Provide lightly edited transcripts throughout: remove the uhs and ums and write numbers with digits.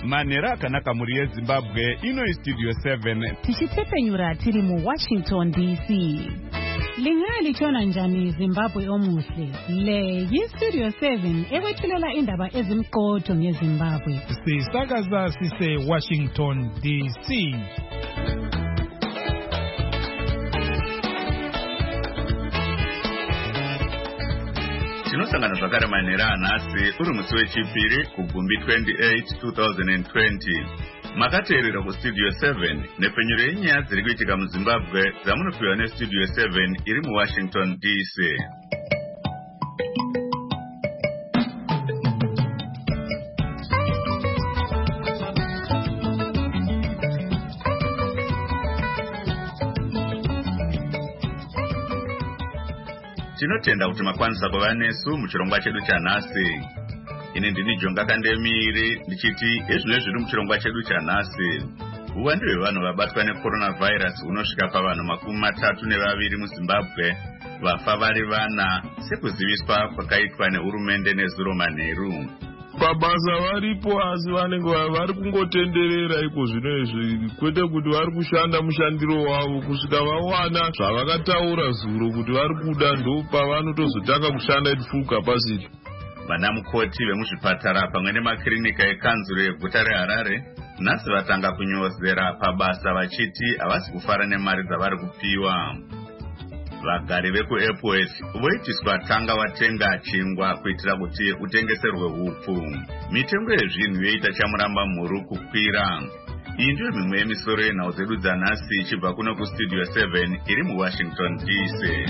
Manera akanaka muri yeZimbabwe ino Studio 7 tichitepenyura tiri mu Washington DC. Lingalichona njani Zimbabwe omuhle le Studio 7 ekwethulela indaba ezimqotho ngeZimbabwe. Sisakaza sise Washington DC. Tinosangana zvakare Manera anhasi uri musi wechipiri kugumbi 28 2020. Makateerera kuStudio 7 nepfenyuro yenyaya dziri kuitika muZimbabwe dzamunopiwa neStudio 7 iri muWashington DC. Tinotenda kuti makwanisa kuva nesu muchirongwa chedu chanhasi. Ini ndini Jonga Kandemiri ndichiti ezvino zviri muchirongwa chedu chanhasi. Uwandu hwevanhu vabatwa necoronavirus unosvika pavanhu 32 muZimbabwe, vafa vari 4 sekuziviswa kwakaitwa nehurumende nezuro manheru. Pabasa varipo asi vanenge vari kungotenderera iko zvino izvi, kwete kuti vari kushanda mushandiro wavo kusvika vawana zvavakataura zuro kuti vari kuda, ndo pavanotozotanga kushanda at full capacity. Vana mukoti vemuzvipatara pamwe nemakirinika ekanzuro yeguta reHarare nhasi vatanga kunyozera pabasa vachiti havasi kufara nemari dzavari kupiwa. Vagari vekuAirport voitiswa tanga watenga chingwa kuitira kuti utengeserwe hupu. Mitengo yezvinhu yoita chamuramba mhuru kukwira. Iyi ndiyo mimwe yemisoro yenhau dzedu dzanhasi ichibva kuno kuStudio 7 iri muWashington DC.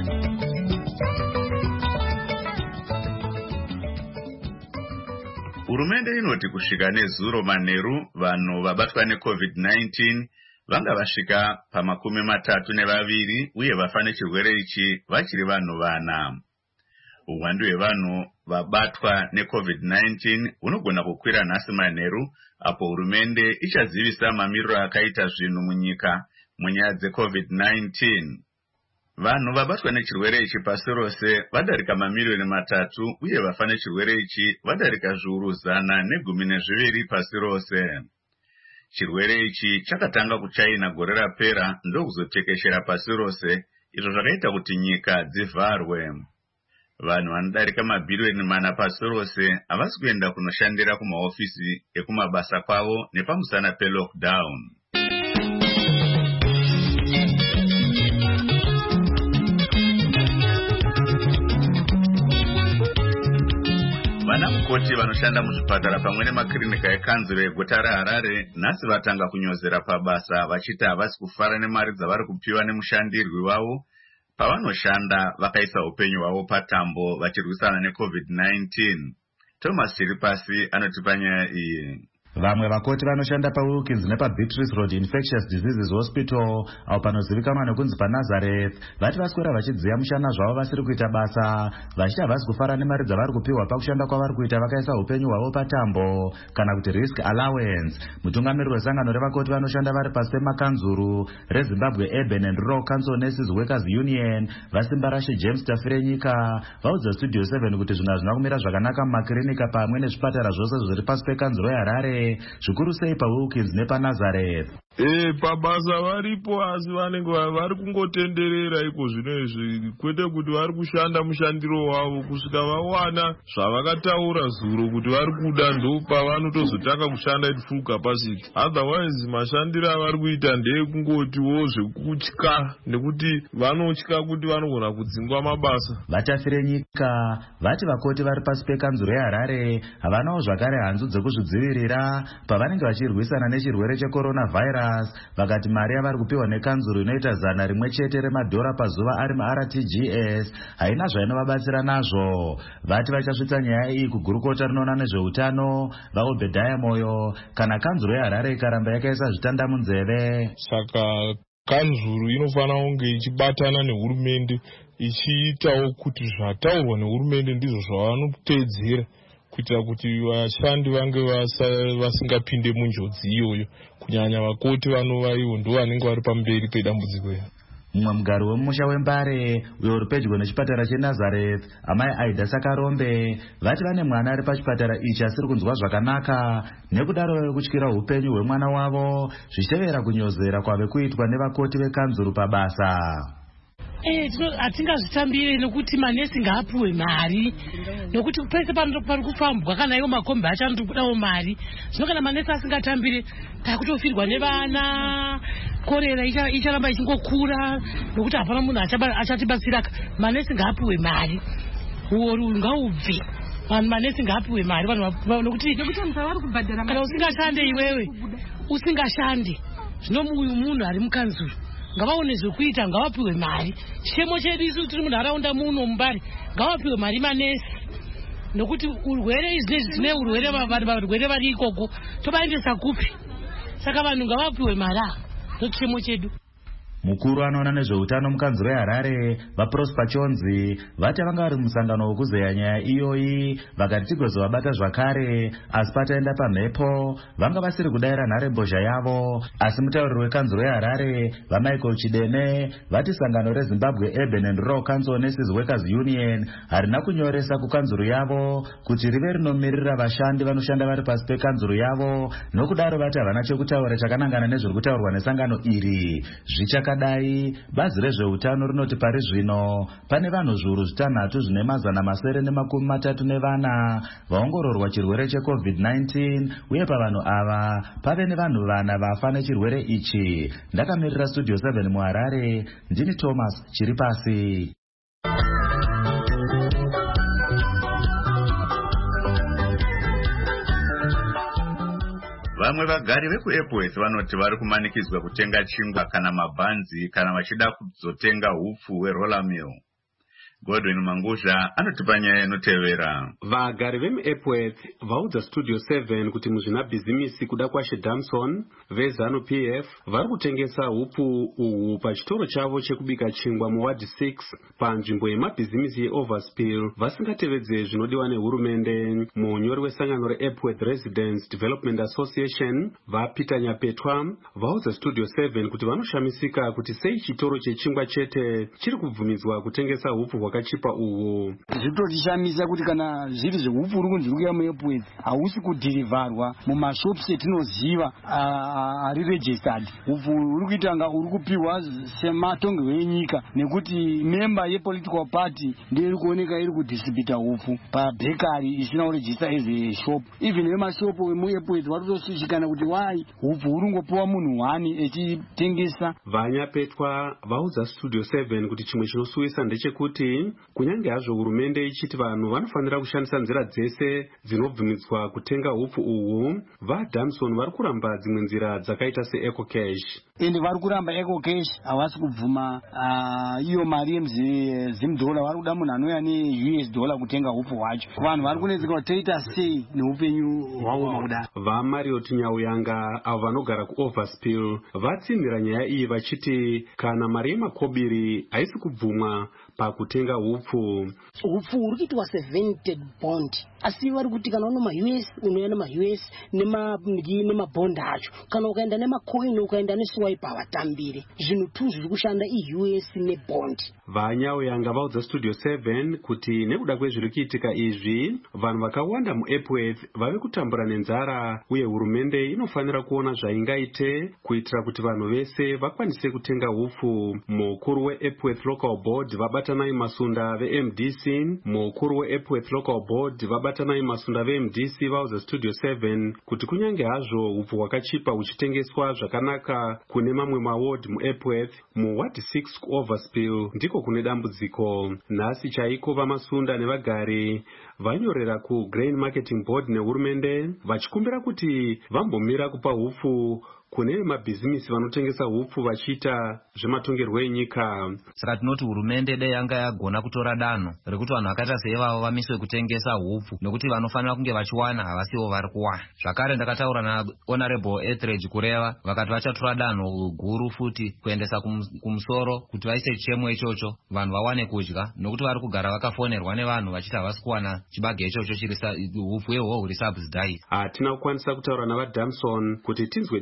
Hurumende inoti kusvika nezuro manheru vanhu vabatwa neCovid-19 vanga vasvika pa32 uye vafa nechirwere ichi vachiri vanhu 4. Uwandu hwevanhu vabatwa neCovid-19 hunogona kukwira nhasi manheru apo hurumende ichazivisa mamiriro akaita zvinhu munyika munyaya dzeCovid-19. Vanhu vabatwa nechirwere ichi pasi rose vadarika mamiliyoni 3 uye vafa nechirwere ichi vadarika zviuru 112 pasi rose. Chirwere ichi chakatanga kuChina gore rapera ndokuzotekeshera pasi rose, izvo zvakaita kuti nyika dzivharwe. Vanhu vanodarika mabhiriyoni 4 pasi rose havasi kuenda kunoshandira kumahofisi ekumabasa kwavo nepamusana pelockdown. Vana mukoti vanoshanda muzvipatara pamwe nemakirinika ekanzuro yeguta reHarare nhasi vatanga kunyozera pabasa vachiti havasi kufara nemari dzavari kupiwa nemushandirwi wavo pavanoshanda vakaisa upenyu hwavo patambo vachirwisana neCovid-19. Thomas Chiripasi anotipa nyaya iyi. Vamwe vakoti vanoshanda paWilkins nepaBeatrice Road Infectious Diseases Hospital apo panozivikanwa nekunzi paNazareth vati vaswera vachidziya mushana zvavo vasiri kuita basa, vachiti havasi kufara nemari dzavari kupiwa pakushanda kwavari kuita vakaisa upenyu hwavo patambo kana kuti risk allowance. Mutungamiriri wesangano revakoti vanoshanda vari pasi pemakanzuru reZimbabwe Urban and Rural Council Nurses Workers Union Vasimbarashe James Tafirenyika vaudza Studio 7 kuti zvinhu hazvina kumira zvakanaka mumakirinika pamwe nezvipatara zvose zviri pasi pekanzuro yeHarare, zvikuru sei paWilkins nepaNazareth. Pabasa varipo asi vanenge vari kungotenderera iko zvino izvi, kwete kuti vari kushanda mushandiro wavo kusvika vawana zvavakataura zuro kuti vari kuda, ndo pavanotozotanga kushanda at full capacity. Otherwise mashandiro avari kuita ndeekungotiwo zvekutya, nekuti vanotya kuti vanogona kudzingwa mabasa. Vatafirenyika vati vakoti vari pasi pekanzuro yeHarare havanawo zvakare hanzu dzekuzvidzivirira pavanenge vachirwisana nechirwere checoronavirus. Vakati mari yavari kupiwa nekanzuro inoita $100 remadhora pazuva ari maRTGS haina zvainovabatsira nazvo. Vati vachasvitsa nyaya iyi kugurukota rinoona nezveutano vaObhedhaya Moyo kana kanzuro yeHarare ikaramba yakaisa zvitanda munzeve. Saka kanzuro inofanira kunge ichibatana nehurumende ichiitawo kuti zvataurwa nehurumende ndizvo zvavanoteedzera kuitira kuti vashandi vange vasingapinde munjodzi iyoyo, kunyanya vakoti vanova ivo ndo vanenge vari pamberi pedambudziko. mumwe mugari wemusha wembare uyo uri pedyo nechipatara cheNazareth, amai Aida Sakarombe, vati vane mwana ari pachipatara ichi asiri kunzwa zvakanaka, nekudaro vari kutyira upenyu hwemwana wavo, zvichitevera kunyozera kwave kuitwa nevakoti vekanzuru pabasa. Hatingazvitambire nokuti manesi ngaapuwe mari, nokuti pese pari kufambwa kana iwo makombi acho anotodawo mari. Zvino kana manesi asingatambire takutofirwa nevana, korera icharamba ichingokura, nokuti hapana munhu achatibatsira. Manesi ngaapuwe mari, uoru ngaubve. Manesi ngaapuwe mari nokuti kana usingashande iwewe, usingashande, zvino munhu ari mukanzuru ngavaone zvekuita, ngavapiwe mari. Chemo chedu isu tiri munharaunda muno mumbare, ngavapiwe mari manesi, nokuti urwere izvi tine varwere vari ikoko tovaendesa kupi? Saka vanhu ngavapiwe mari, ndochemo chedu. Mukuru anoona nezveutano mukanzuro yeHarare, vaProsper Chonzi, vati vanga vari musangano wekuzeya nyaya iyoyi, vakati tigozovabata zvakare, asi pataenda pamhepo vanga vasiri kudayira nharembozha yavo. Asi mutauriri wekanzuro yeHarare, vaMichael Chideme, vati sangano reZimbabwe Urban and Rural Council Nurses Workers Union harina kunyoresa kukanzuro yavo kuti rive rinomirira vashandi vanoshanda vari pasi pekanzuro yavo, nokudaro vati havana chekutaura chakanangana nezviri kutaurwa nesangano iri. Dai bazi rezveutano rinoti pari zvino pane vanhu zviuru 6 zvine 934 vaongororwa chirwere cheCovid-19, uye pavanhu ava pave nevanhu 4 vafa nechirwere ichi. Ndakamirira Studio 7 muHarare, ndini Thomas Chiripasi. Vamwe vagari vekuEpworth vanoti vari kumanikidzwa kutenga chingwa kana mabhanzi kana vachida kuzotenga hupfu hweRoller Mill. Godwin Mangusha anotipa nyaya inotevera. Vagari vemuEpworth vaudza Studio 7 kuti muzvinabhizimisi kuda kwaShe Damson veZanu PF vari kutengesa hupfu uhu pachitoro chavo chekubika chingwa muward 6 panzvimbo yemabhizimisi yeOverspill vasingatevedze zvinodiwa nehurumende. Munyori wesangano reEpworth Residents Development Association vaPeter Nyapetwa vaudza Studio 7 kuti vanoshamisika kuti sei chitoro chechingwa chete chiri kubvumidzwa kutengesa hupfu hwakachipa uhu. Zvinotishamisa kuti kana zviri zvehupfu uri kunzi kuuya muEpworth hausi kudhirivharwa mumashops etinoziva ari registered. Hupfu uri kuita nga uri kupiwa sematongerwo enyika, nekuti member yepolitical party ndiyo iri kuoneka iri kudhistribhuta hupfu pabhekari isina kuregister as a shop. Even vemashopu vemuEpworth vatotoshushikana kuti wai hupfu uri ngopiwa munhu 1 echitengesa. VaNyapetwa vaudza Studio 7 kuti chimwe chinosuwisa ndechekuti kunyange hazvo hurumende ichiti vanhu vanofanira kushandisa nzira dzese dzinobvumidzwa kutenga hupfu uhu, vaDamson vari kuramba dzimwe nzira dzakaita seEcocash. Ende vari kuramba EcoCash, havasi kubvuma iyo mari yemuzimudhola. Vari kuda munhu anouya neUS$ kutenga hupfu hwacho. Vanhu vari kunetseka kuti toita sei neupenyu hwavo makudaro. VaMariot Nyauyanga avo vanogara kuOverspill vatsimbira nyaya iyi vachiti kana mari yemakobiri haisi kubvumwa pakutenga hupfu. Hupfu uri kuitwa vented bond, asi vari kuti kana uno maUS unoenda maUS nemabond acho, kana ukaenda nemacoin ukaenda neswipe havatambire. Zvinhu tu zviri kushanda iUS nebond. VaNyauyanga vaudza Studio 7 kuti nekuda kwezviri kuitika izvi vanhu vakawanda muEpworth vave kutambura nenzara, uye hurumende inofanira kuona zvaingaite kuitira kuti vanhu vese vakwanise kutenga hupfu. Mukuru weEpworth Local Board vabatanai masunda veMDC, mukuru weEpworth Local Board vabatanai masunda veMDC vaudza Studio 7 kuti kunyange hazvo hupfu hwakachipa huchitengeswa zvakanaka kune mamwe maward muEpworth, muward 6 kuOverspill ndiko kune dambudziko. Nhasi chaiko vamasunda nevagari vanyorera kuGrain Marketing Board nehurumende vachikumbira kuti vambomira kupa hupfu kune mabhizimisi vanotengesa hupfu vachiita zvematongerwo enyika. Saka tinoti hurumende dai yanga yagona kutora danho rekuti vanhu vakaita seivavo vamiswe kutengesa hupfu, nokuti vanofanira kunge vachiwana havasiwo vari kuwana. Zvakare ndakataura naHonorable Etheridge kureva vakati vachatora danho guru futi kuendesa kumusoro kuti vaise chemo ichocho vanhu vawane kudya, nokuti vari kugara vakafonerwa nevanhu vachiti havasi kuwana chibage ichocho hupfu ihwo huri subsidized. Hatina kukwanisa kutaura navaDamson kuti tinzwe divi ravo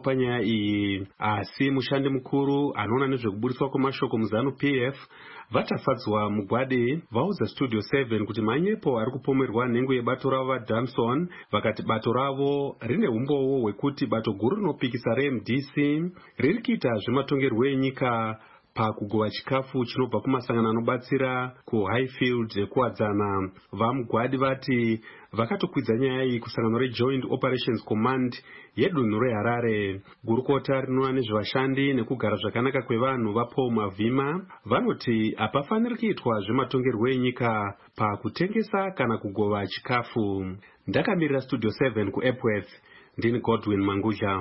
panyaya iyi, asi mushandi mukuru anoona nezvekuburiswa kwemashoko muZANU-PF vatafadzwa mugwadi vaudza Studio 7 kuti manyepo ari kupomerwa nhengo yebato ravo vaDanson, vakati bato ravo rine umbowo hwekuti bato guru rinopikisa reMDC riri kuita zvematongerwo enyika pakugova chikafu chinobva kumasangano anobatsira kuHighfield nekuwadzana. Vamugwadi vati vakatokwidza nyaya iyi kusangano reJoint Operations Command yedunhu reHarare. Gurukota rinoona nezvevashandi nekugara zvakanaka kwevanhu vaPaul Mavhima vanoti hapafaniri kuitwa zvematongerwo enyika pakutengesa kana kugova chikafu. Ndakamirira Studio 7 kuEpworth, ndini Godwin Mangudya.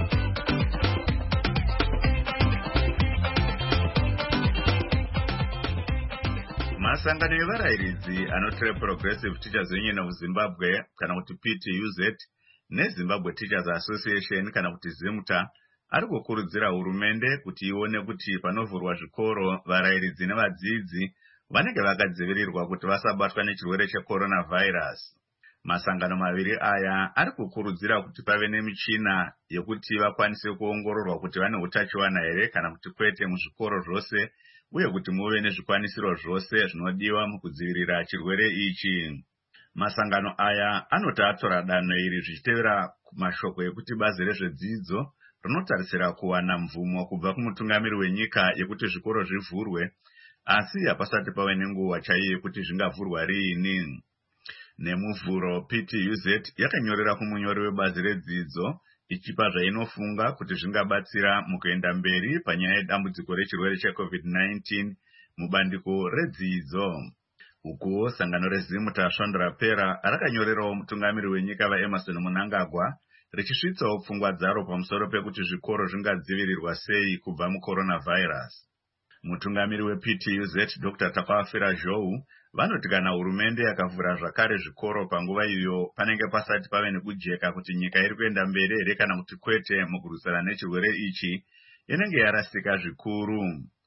Masangano evarayiridzi anotore Progressive Teachers Union of Zimbabwe kana kuti PTUZ neZimbabwe Teachers Association kana kuti ZIMTA ari kukurudzira hurumende kuti ione kuti panovhurwa zvikoro varayiridzi nevadzidzi vanenge vakadzivirirwa kuti vasabatwa nechirwere checoronavirus. Masangano maviri aya ari kukurudzira kuti pave nemichina yekuti vakwanise kuongororwa kuti vane utachiwana here kana kuti kwete muzvikoro zvose, uye kuti muve nezvikwanisiro zvose zvinodiwa mukudzivirira chirwere ichi. Masangano aya anoti atora danho iri zvichitevera mashoko ekuti bazi rezvedzidzo rinotarisira kuwana mvumo kubva kumutungamiri wenyika yekuti zvikoro zvivhurwe, asi hapasati pave nenguva chaiyo yekuti zvingavhurwa riini. Nemuvhuro, PTUZ yakanyorera kumunyori webazi redzidzo ichipa zvainofunga kuti zvingabatsira mukuenda mberi panyaya yedambudziko rechirwere cheCovid-19 mubandiko redzidzo. Ukuwo sangano reZIMTA Svondo rapera rakanyorerawo mutungamiri wenyika vaEmerson Mnangagwa richisvitsawo pfungwa dzaro pamusoro pekuti zvikoro zvingadzivirirwa sei kubva mucoronavirus. Mutungamiri wePTUZ Dr. Takawafira Zhou vanoti kana hurumende yakavhura zvakare zvikoro panguva iyo panenge pasati pave nekujeka kuti nyika iri kuenda mberi here kana kuti kwete mukurwisana nechirwere ichi, inenge yarasika zvikuru.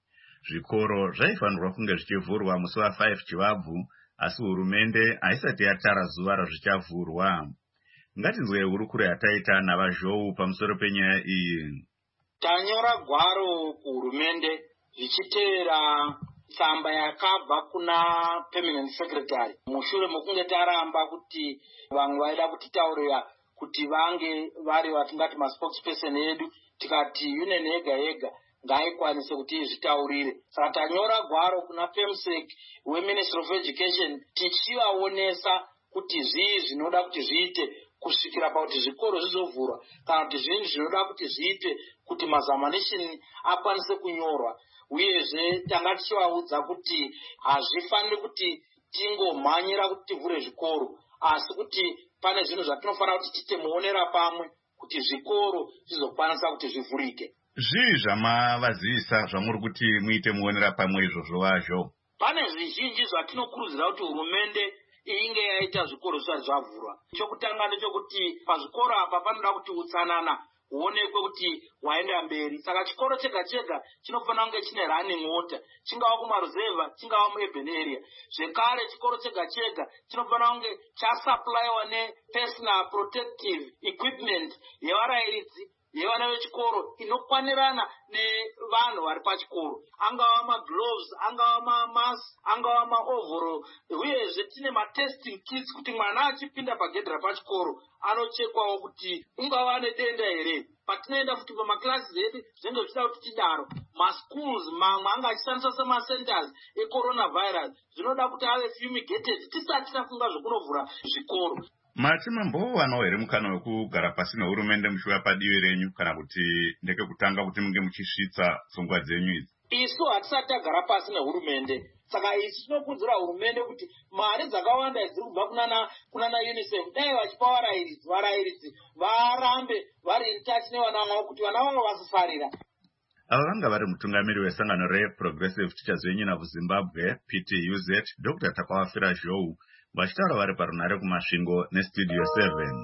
Zvikoro zvaifanirwa kunge zvichivhurwa musi wa5 Chivabvu, asi hurumende haisati yatara zuva razvichavhurwa. Ngatinzwe hurukuro yataita navaZhou pamusoro penyaya iyi. Tanyora gwaro kuhurumende zvichitevera tsamba yakabva kuna permanent secretary mushure mokunge taramba kuti vamwe vaida kutitaurira kuti vange vari vatingati maspokesperson edu, tikati union yega yega ngaikwanise kuti izvitaurire. Saka tanyora gwaro kuna PEMSEC weMinistry of Education tichivaonesa kuti zvii zvinoda kuti zviite kusvikira pakuti zvikoro zvizovhurwa kana kuti zvinhu zvinoda kuti zviite kuti mazamanation akwanise kunyorwa. Uyezve tanga tichivaudza kuti hazvifaniri kuti tingomhanyira kuti tivhure zvikoro, asi kuti pane zvinhu zvatinofanira kuti tiite muonera pamwe kuti zvikoro zvizokwanisa kuti zvivhurike. Zvii zvamavazivisa zvamuri kuti muite muonera pamwe izvozvo wazvo? Pane zvizhinji zvatinokurudzira kuti hurumende inge yaita zvikoro zvisati zvavhurwa. Chokutanga ndechekuti pazvikoro apa panoda kuti utsanana huonekwe kuti waenda mberi. Saka chikoro chega chega chinofanira kunge chine running water, chingava kumaruzeva, chingava muurban area. Zvekare chikoro chega chega chinofanira kunge chasupplyiwa nepersonal protective equipment yevarayiridzi yevana vechikoro inokwanirana nevanhu vari pachikoro, angava magloves, angava mamask, angava maovhoro. Uyezve tine matesting kits kuti mwana achipinda pagedhi rapachikoro anochekwawo kuti ungava nedenda here. Patinoenda futi pamaklasi edu zvinenge zvichida kuti tidaro. Maschools mamwe anga achishandiswa semacenters ecoronavirus zvinoda kuti ave fumigated tisati tafunga zvokunovhura zvikoro. Mati mambowanawo here mukana wekugara pasi nehurumende muchiva padivi renyu kana kuti ndeke kutanga kuti munge muchisvitsa pfungwa dzenyu idzi? Isu hatisati tagara pasi nehurumende. Saka isu tinokurudzira hurumende kuti mari dzakawanda dziri kubva kunana UNICEF dai vachipa varayiridzi varambe vari in touch nevana vavo kuti vana vavo vasafarira. Ava vanga vari mutungamiri wesangano reProgressive Teachers Union of Zimbabwe PTUZ Dr. Takawafira Zhou vachitaura vari parunhare kumasvingo neStudio 7.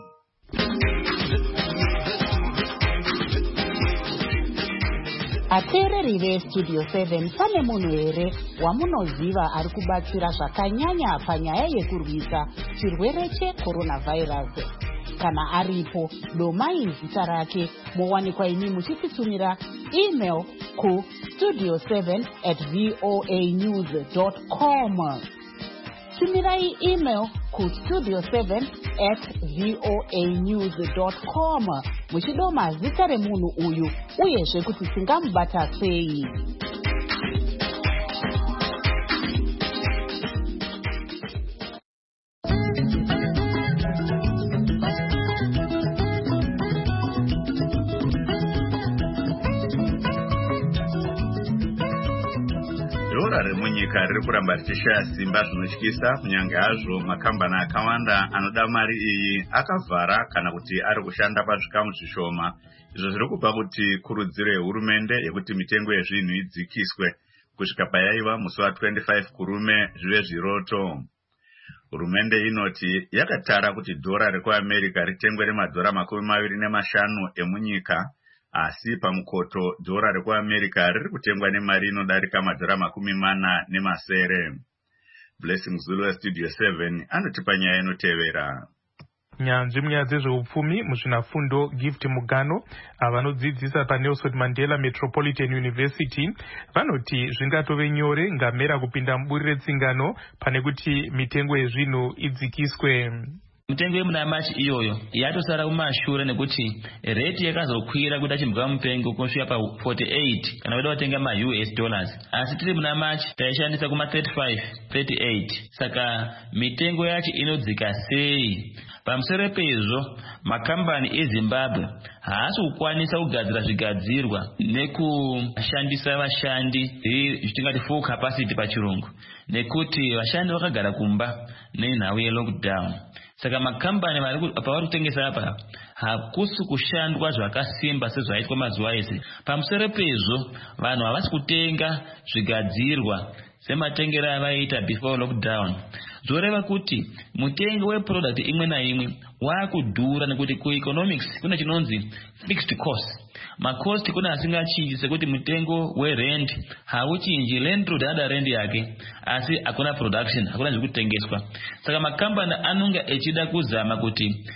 Ateereri veStudio 7, pane munhu here wamunoziva ari kubatsira zvakanyanya panyaya yekurwisa chirwere checoronavirus? kana aripo domai zita rake. Mowanikwa ini muchititumira email ku studio7@voanews.com. Tumirai email ku studio7@voanews.com muchidoma zita remunhu uyu uyezve kuti tingamubata sei. Dhora remunyika riri kuramba richishaya simba zvinotyisa, kunyange hazvo makambani akawanda anoda mari iyi akavhara kana kuti ari kushanda pazvikamu zvishoma. Izvo zviri kupa kuti kurudziro yehurumende yekuti mitengo yezvinhu idzikiswe kusvika payaiva musi wa25 kurume zvive zviroto. Hurumende inoti yakatara kuti dhora rekuAmerica ritengwe $25 emunyika, asi pamukoto dhora rekuAmerica riri kutengwa nemari inodarika $40.7. Blessing Zulu Studio 7 anotipa nyaya inotevera. Nyanzvi munyaya dzezveupfumi muzvinafundo Gift Mugano vanodzidzisa paNelson Mandela Metropolitan University vanoti zvingatove nyore ngamera kupinda muburi retsingano pane kuti mitengo yezvinhu idzikiswe. Mitengo yemuna March iyoyo yatosara kumashure nekuti rate yakazokwira kuda chimbwa mupengo kusvika pa 48 kana weda kutenga ma-US dollars, asi tiri muna March taishandisa kuma 35, 38. Saka mitengo yacho inodzika sei? Pamusoro pezvo makambani eZimbabwe haasi kukwanisa kugadzira zvigadzirwa nekushandisa vashandi zvitingati full capacity pachirungu, nekuti vashandi vakagara kumba nenhau yelockdown. Saka makambani pavari kutengesa apa hakusi kushandwa zvakasimba sezvaitwa mazuva ese. Pamusoro pezvo vanhu havasi kutenga zvigadzirwa sematengero avaita before lockdown. Zvoreva kuti mutengo weproduct imwe naimwe wakudhura nekuti kueconomics kuna chinonzi fixed cost. Macost kuna asingachinji sekuti mutengo werent hauchinji, landlord ada rent yake asi hakuna production, hakuna zvikutengeswa. Saka makambani anonga echida kuzama kuti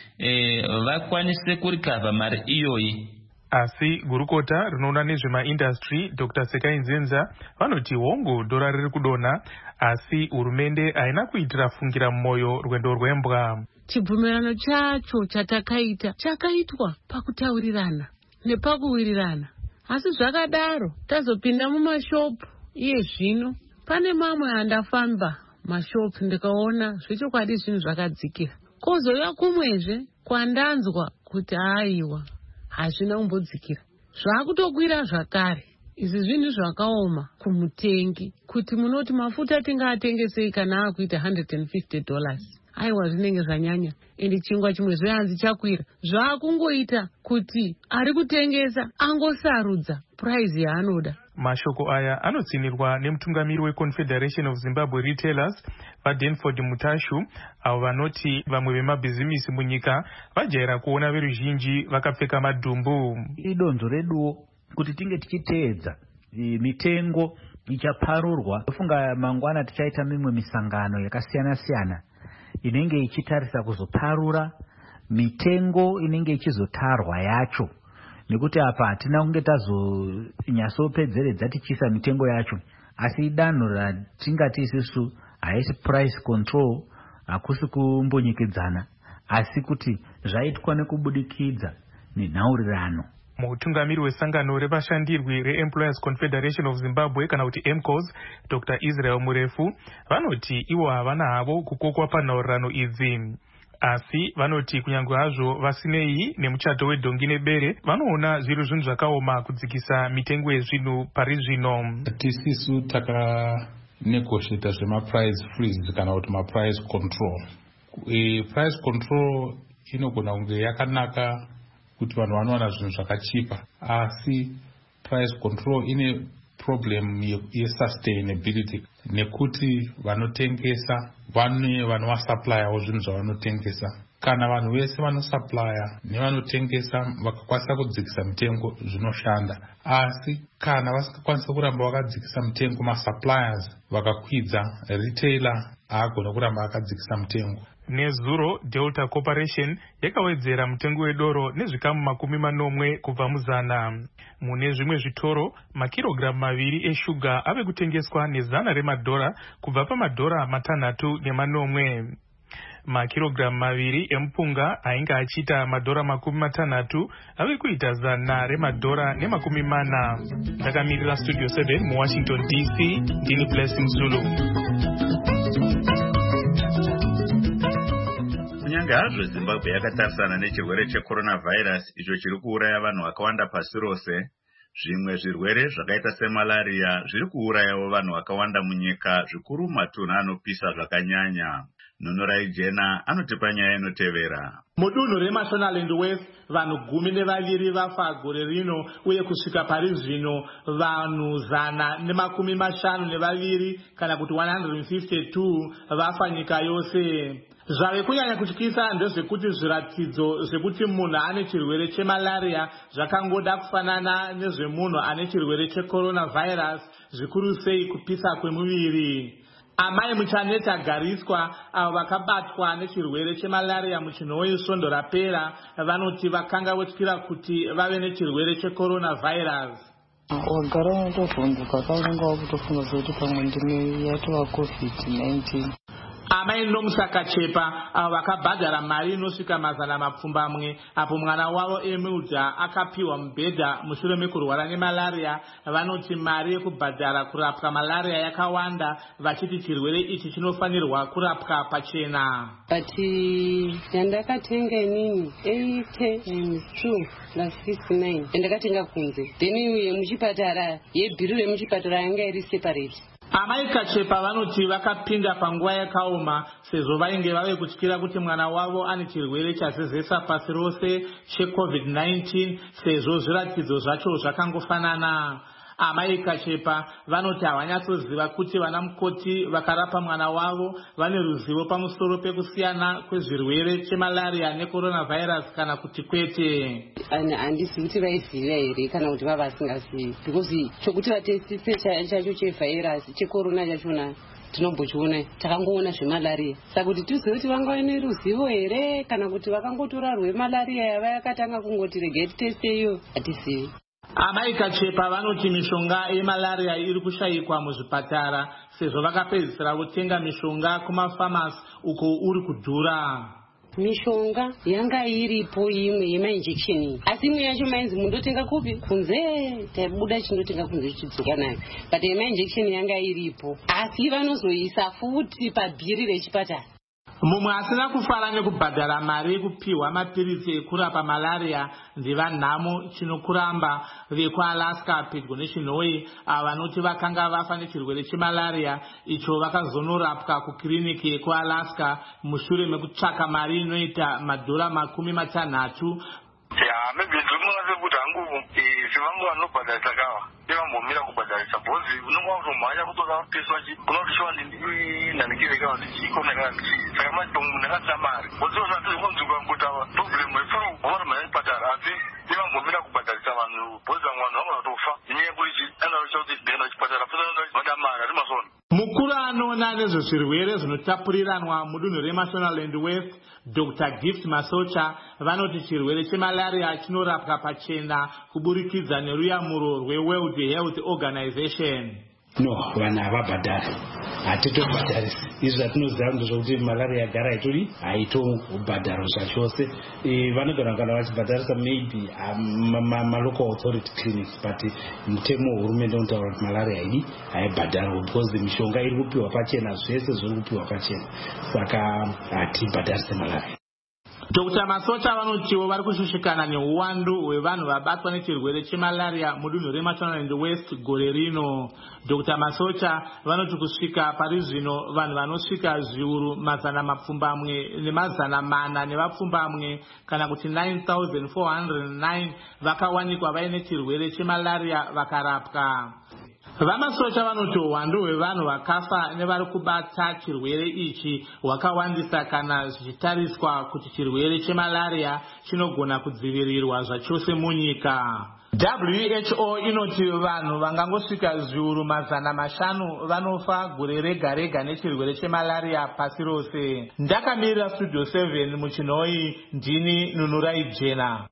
vakwanise kurikavha mari iyoyi. Asi gurukota rinoona nezvemaindustry Dr. Sekai Nzenza vanoti hongu dhora riri kudonha, asi hurumende haina kuitira fungira mumwoyo rwendo rwembwa. Chibvumirano chacho chatakaita chakaitwa pakutaurirana nepakuwirirana, asi zvakadaro tazopinda mumashopu iye zvino pane mamwe andafamba mashopu ndikaona zvechokwadi zvinhu zvakadzikira, kozouya kumwezve kwandanzwa kuti aiwa hazvina kumbodzikira zvakutokwira zvakare. Izvi zvinhu zvakaoma kumutengi kuti munoti mafuta tingatengesei kana akuita $150. Aiwa zvinenge zvanyanya, ende chingwa chimwe zvehanzi chakwira. Zvakungoita kuti ari kutengesa angosarudza price yaanoda. Mashoko aya anotsinirwa nemutungamiri weConfederation of Zimbabwe Retailers vaDenford Mutashu, avo vanoti vamwe vemabhizimisi munyika vajaira kuona veruzhinji vakapfeka madhumbu. Idonzo reduo kuti tinge tichiteedza mitengo ichaparurwa. Tofunga mangwana tichaita mimwe misangano yakasiyana siyana inenge ichitarisa kuzoparura mitengo inenge ichizotarwa yacho, nekuti apa hatina kunge tazonyasopedzeredza tichisa mitengo yacho, asi danho ratingati isusu haisi price control, hakusi kumbonyikidzana, asi kuti zvaitwa nekubudikidza nenhaurirano. Mutungamiri wesangano revashandirwi reEmployers Confederation of Zimbabwe kana kuti EMCOS, Dr. Israel Murefu, vanoti iwo havana havo kukokwa panhaurirano idzi. Asi vanoti kunyange hazvo vasinei nemuchato wedhongi nebere, vanoona zvinhu zvakaoma kudzikisa mitengo yezvinhu pari zvino. Tisisu takanegotiata zvemaprice freeze kana kuti maprice control. Price control inogona kunge yakanaka kuti vanhu vanowana zvinhu zvakachipa, asi price control ine problem yesustainability, nekuti vanotengesa vane vanovasupplyawo zvinhu zvavanotengesa. Kana vanhu vese vanosupplya nevanotengesa vakakwanisa kudzikisa mitengo zvinoshanda, asi kana vasingakwanisa kuramba vakadzikisa mitengo, masuppliers vakakwidza, retailer haagona kuramba akadzikisa mutengo. Nezuro Delta Corporation yakawedzera mutengo wedoro nezvikamu 40 kubva muzana. Mune zvimwe zvitoro makirogiramu 2 eshuga ave kutengeswa $100 kubva pamadhora $6.4. Makirogiramu 2 emupunga ainge achiita $60 ave kuita $100.40. Ndakamirira Studio 7 muWashington DC, ndini Blessing Zulu. Kunyange hazvo Zimbabwe yakatarisana nechirwere checoronavirus icho chiri kuuraya vanhu vakawanda pasi rose, zvimwe zvirwere zvakaita semalaria zviri kuurayawo vanhu vakawanda munyika, zvikuru matunhu anopisa zvakanyanya. Nunorai Jena anotipa nyaya inotevera. Mudunhu reMashonaland West vanhu 12 vafa gore rino, uye kusvika pari zvino vanhu 152 kana kuti 152 vafa nyika yose. Zvave kunyanya kutyisa ndezvekuti zviratidzo zvekuti munhu ane chirwere chemalaria zvakangoda kufanana nezvemunhu ane chirwere checoronavirus, zvikuru sei kupisa kwemuviri. Amai muChaneta Gariswa avo vakabatwa nechirwere chemalaria muchinhoi svondo rapera vanoti vakanga votyira kuti vave nechirwere checoronavirus. Wagara unotobvunduka kaunenge wakutofunga kuti pamwe ndine yatova COVID-19. Amai nomusakachepa avo vakabhadhara mari inosvika $200 apo mwana wavo Emilda akapiwa mubhedha mushure mekurwara nemalaria. Vanoti mari yekubhadhara kurapwa malaria yakawanda, vachiti chirwere ichi chinofanirwa kurapwa pachena. Yandakatenga inini 8 plus 69 yandakatenga kunze, then yemuchipatara yebhiru remuchipatara yanga iri separate. Amai Kachepa vanoti vakapinda panguva yakaoma sezvo vainge vave kutyira kuti mwana wavo ane chirwere chazezesa pasi rose cheCovid-19 sezvo zviratidzo zvacho zvakangofanana. Amai Kachepa vanoti havanyatsoziva kuti vana mukoti vakarapa mwana wavo vane ruzivo pamusoro pekusiyana kwezvirwere chemalaria necoronavirus kana kuti kwete. Handisi kuti vaiziva here kana kuti vavasingazivi, because chokuti vatesise chacho chevirus checorona chachona tinombochiona, takangoona zvemalaria. Saka kuti tizive kuti vangava neruzivo here kana kuti vakangotora rwemalaria yava yakatanga kungoti regai titeste iyo, hatizivi. Amai Kachepa vanoti mishonga yemalaria iri kushayikwa muzvipatara sezvo vakapedzisira kutenga mishonga kumafamasi uko uri kudhura. Mishonga yanga iripo imwe yemainjection, asi imwe yacho mainzi mundotenga kupi kunze, taibuda chindotenga kunze chidzoka nayo, but yemainjection yanga iripo, asi vanozoisa futi pabhiri rechipatara. Mumwe asina kufara nekubhadhara mari yekupiwa mapirisi ekurapa malaria ndivanhamo chinokuramba vekuAlaska pedyo nechinhoi avo vanoti vakanga vafa nechirwere chemalaria icho vakazonorapwa kukiriniki yekuAlaska mushure mekutsvaka mari inoita $60. Kuti hangu sevangu vanobhadharisa kava nevambomira kubhadharisa bhozi unonga kutomhanya kutoda peswa kunotishiwa ndinhanikire kava ndichikona kana saka matongo ndakatsa mari bhozi osatizikonzwika ngotava problem ifuru vona mhanya chipatara asi nevambomira kubhadharisa vanhu bhozi vamwe vanhu vanga vatofa inyaya yekuti andarocha kuti ndenda chipatara futa mari ari masona. Mukuru anoona nezvezvirwere zvinotapuriranwa mudunhu reMashonaland West Dr. Gift Masocha vanoti chirwere chemalaria chinorapwa pachena kuburikidza neruyamuro rweWorld Health Organization. No, vanhu havabhadhari, hatitobhadharisi. Izvi zvatinoziva ndezvokuti malaria yagara itori haitobhadharo zvachose. Vanogona kana vachibhadharisa maybe malocal authority clinics, but mutemo wehurumende unotaura kuti malaria haidi haibhadharwa because mishonga iri kupiwa pachena, zvese zviri kupiwa pachena, saka hatibhadharisi malaria. Dr. Masocha vanotiwo vari kushushikana neuwandu hwevanhu vabatwa nechirwere chemalaria mudunhu reMashonaland West gore rino. Dr. Masocha vanoti kusvika pari zvino vanhu vanosvika 409 kana kuti 9,409 vakawanikwa vaine chirwere chemalaria vakarapwa. VaMasocha vanoti uwandu hwevanhu vakafa nevari kubata chirwere ichi hwakawandisa kana zvichitariswa kuti chirwere chemalaria chinogona kudzivirirwa zvachose munyika. WHO inoti vanhu vangangosvika 500,000 vanofa gore rega rega nechirwere chemalaria pasi rose. Ndakamirira Studio 7 muChinoi, ndini Nunurai Jena.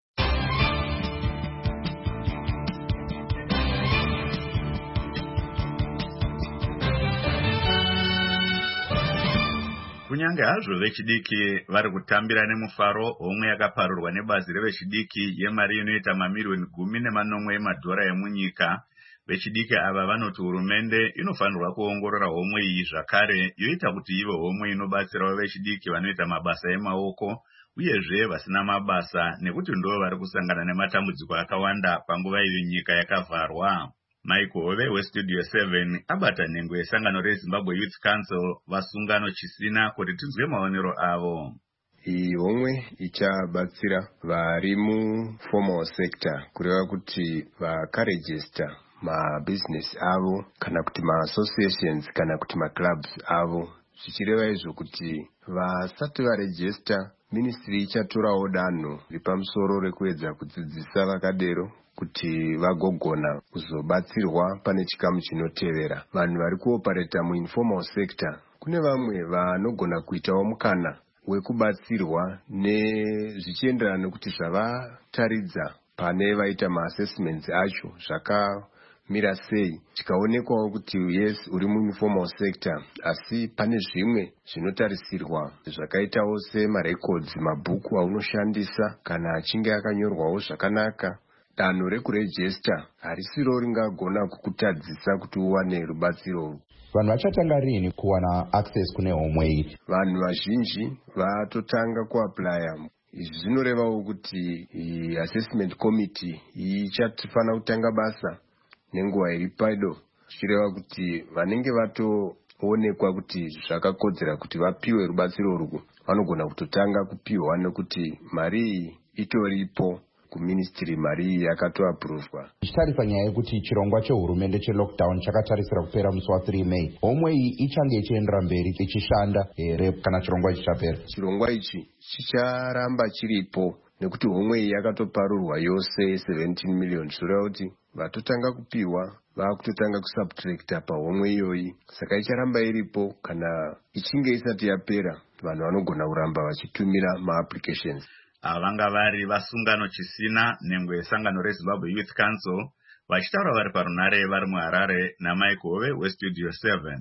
Kunyange hazvo vechidiki vari kutambira nemufaro, homwe yakaparurwa nebazi revechidiki yemari inoita mamiliyoni 10 emadhora emunyika. Vechidiki ava vanoti hurumende inofanirwa kuongorora homwe iyi zvakare, yoita kuti ive homwe inobatsirawo vechidiki vanoita mabasa emaoko uyezve vasina mabasa, nekuti ndo vari kusangana nematambudziko akawanda panguva iyo nyika yakavharwa. Michael Hove weStudio 7 abata nhengo yesangano reZimbabwe Youth Council vasungano chisina kuti tinzwe maonero avo. Iyi homwe ichabatsira vari muformal sector kureva kuti vakarejista mabusiness avo kana kuti maassociations kana kuti maclubs avo, zvichireva izvo kuti vasati varejista, ministry ichatorawo danho ripamusoro rekuedza kudzidzisa vakadero kuti vagogona kuzobatsirwa pane chikamu chinotevera. Vanhu vari kuopareta muinformal sector, kune vamwe vanogona kuitawo mukana wekubatsirwa nezvichienderana nekuti zvavataridza pane vaita maassessments acho zvakamira sei. Chikaonekwawo kuti yes, uri muinformal sector asi pane zvimwe zvinotarisirwa zvakaitawo semarecords, mabhuku aunoshandisa kana achinge akanyorwawo zvakanaka, danho rekurejista harisiro ringagona kukutadzisa kuti uwane rubatsiro. Vanhu vachatanga rini kuwana access kune homwe iyi? Vanhu vazhinji vatotanga kuaplya. Izvi zvinorevawo kuti assessment committee ichafana kutanga basa nenguva iri paido, zvichireva kuti vanenge vatoonekwa kuti zvakakodzera kuti vapiwe rubatsiro urwu vanogona kutotanga kupiwa, nekuti mari iyi itoripo kuministry, mari iyi yakatoapuruvwa. Tichitarisa nyaya yekuti chirongwa chehurumende chelockdown chakatarisira kupera musi wa3 May, homwe iyi ichange ichiendera mberi ichishanda here kana chirongwa ichi chapera? Chirongwa ichi chicharamba chiripo nekuti homwe iyi yakatoparurwa yose 17 million, zvoreva kuti vatotanga kupiwa vakutotanga kusubtracta pahomwe iyoyi, saka icharamba iripo. Kana ichinge isati yapera, vanhu vanogona kuramba vachitumira maapplications. Avanga vari vasungano chisina nhengo yesangano reZimbabwe Youth Council vachitaura vari parunare vari muHarare naMichael Hove weStudio 7.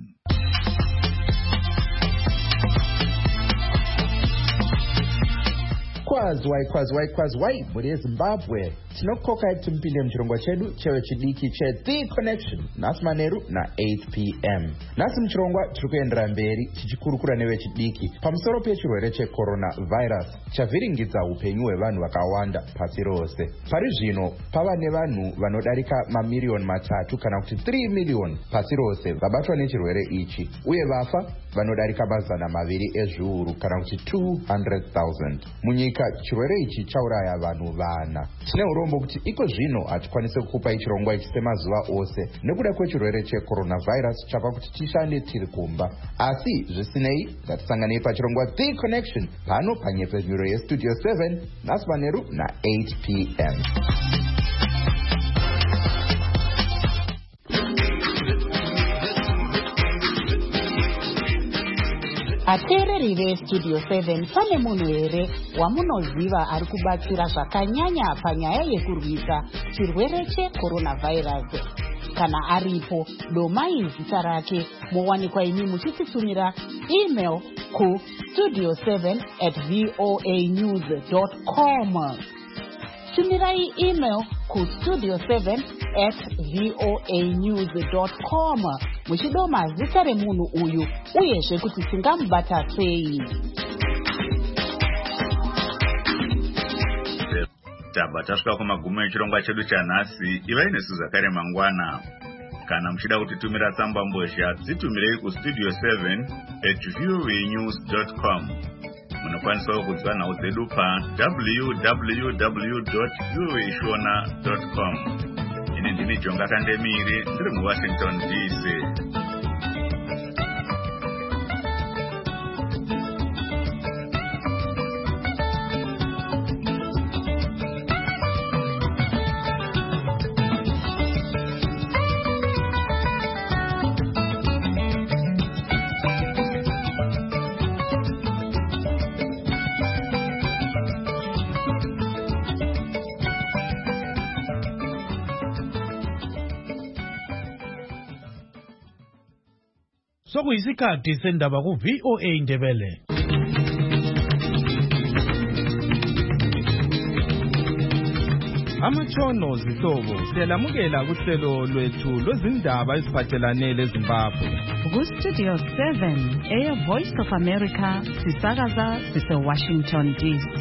Kwazwai muri yeZimbabwe, tinokoka kuti mupinde muchirongwa chedu chevechidiki cheThe Connection nhasi manheru na8 p.m. Nhasi muchirongwa tiri kuendera mberi tichikurukura nevechidiki pamusoro pechirwere cheCoronavirus chavhiringidza upenyu hwevanhu vakawanda pasi rose. Pari zvino pava nevanhu vanodarika mamiliyoni 3 kana kuti 3 miliyoni pasi rose vabatwa nechirwere ichi, uye vafa vanodarika 200 ezviuru kana kuti 200,000. Munyika chirwere ichi chauraya vanhu 4. Tine urombo kuti iko zvino hatikwanise kukupai chirongwa ichi semazuva ose nekuda kwechirwere cheCoronavirus chapa kuti tishande tiri kumba. Asi zvisinei, ngatisanganei pachirongwa The Connection pano panyepedzero yeStudio 7 nhasi manheru na8 p.m. Ateereri veStudio 7, pane munhu here wamunoziva ari kubatsira zvakanyanya panyaya yekurwisa chirwere cheCoronavirus? Kana aripo, domai zita rake mowanikwa imi muchititumira email ku studio7@voanews.com. Tumirai email ku studio7@voanews.com muchidoma zita remunhu uyu uyezve kuti tingamubata sei. Tabva tasvika kumagumo echirongwa chedu chanhasi. Ivai nesu Zakare Mangwana. Kana muchida kutitumira tsamba mbozha, dzitumirei ku studio7@voanews.com. Munokwanisawo kunzwa nhau dzedu pa www.voashona.com. Ini ndini Jonga Kandemiri, ndiri muWashington DC. sokuyisikhathi sendaba ku VOA Indebele. Amatshono zihlobo siyalamukela kuhlelo lwethu lwezindaba eziphathelane leZimbabwe. Ku-Studio 7 Voice of America sisakaza sise-Washington DC.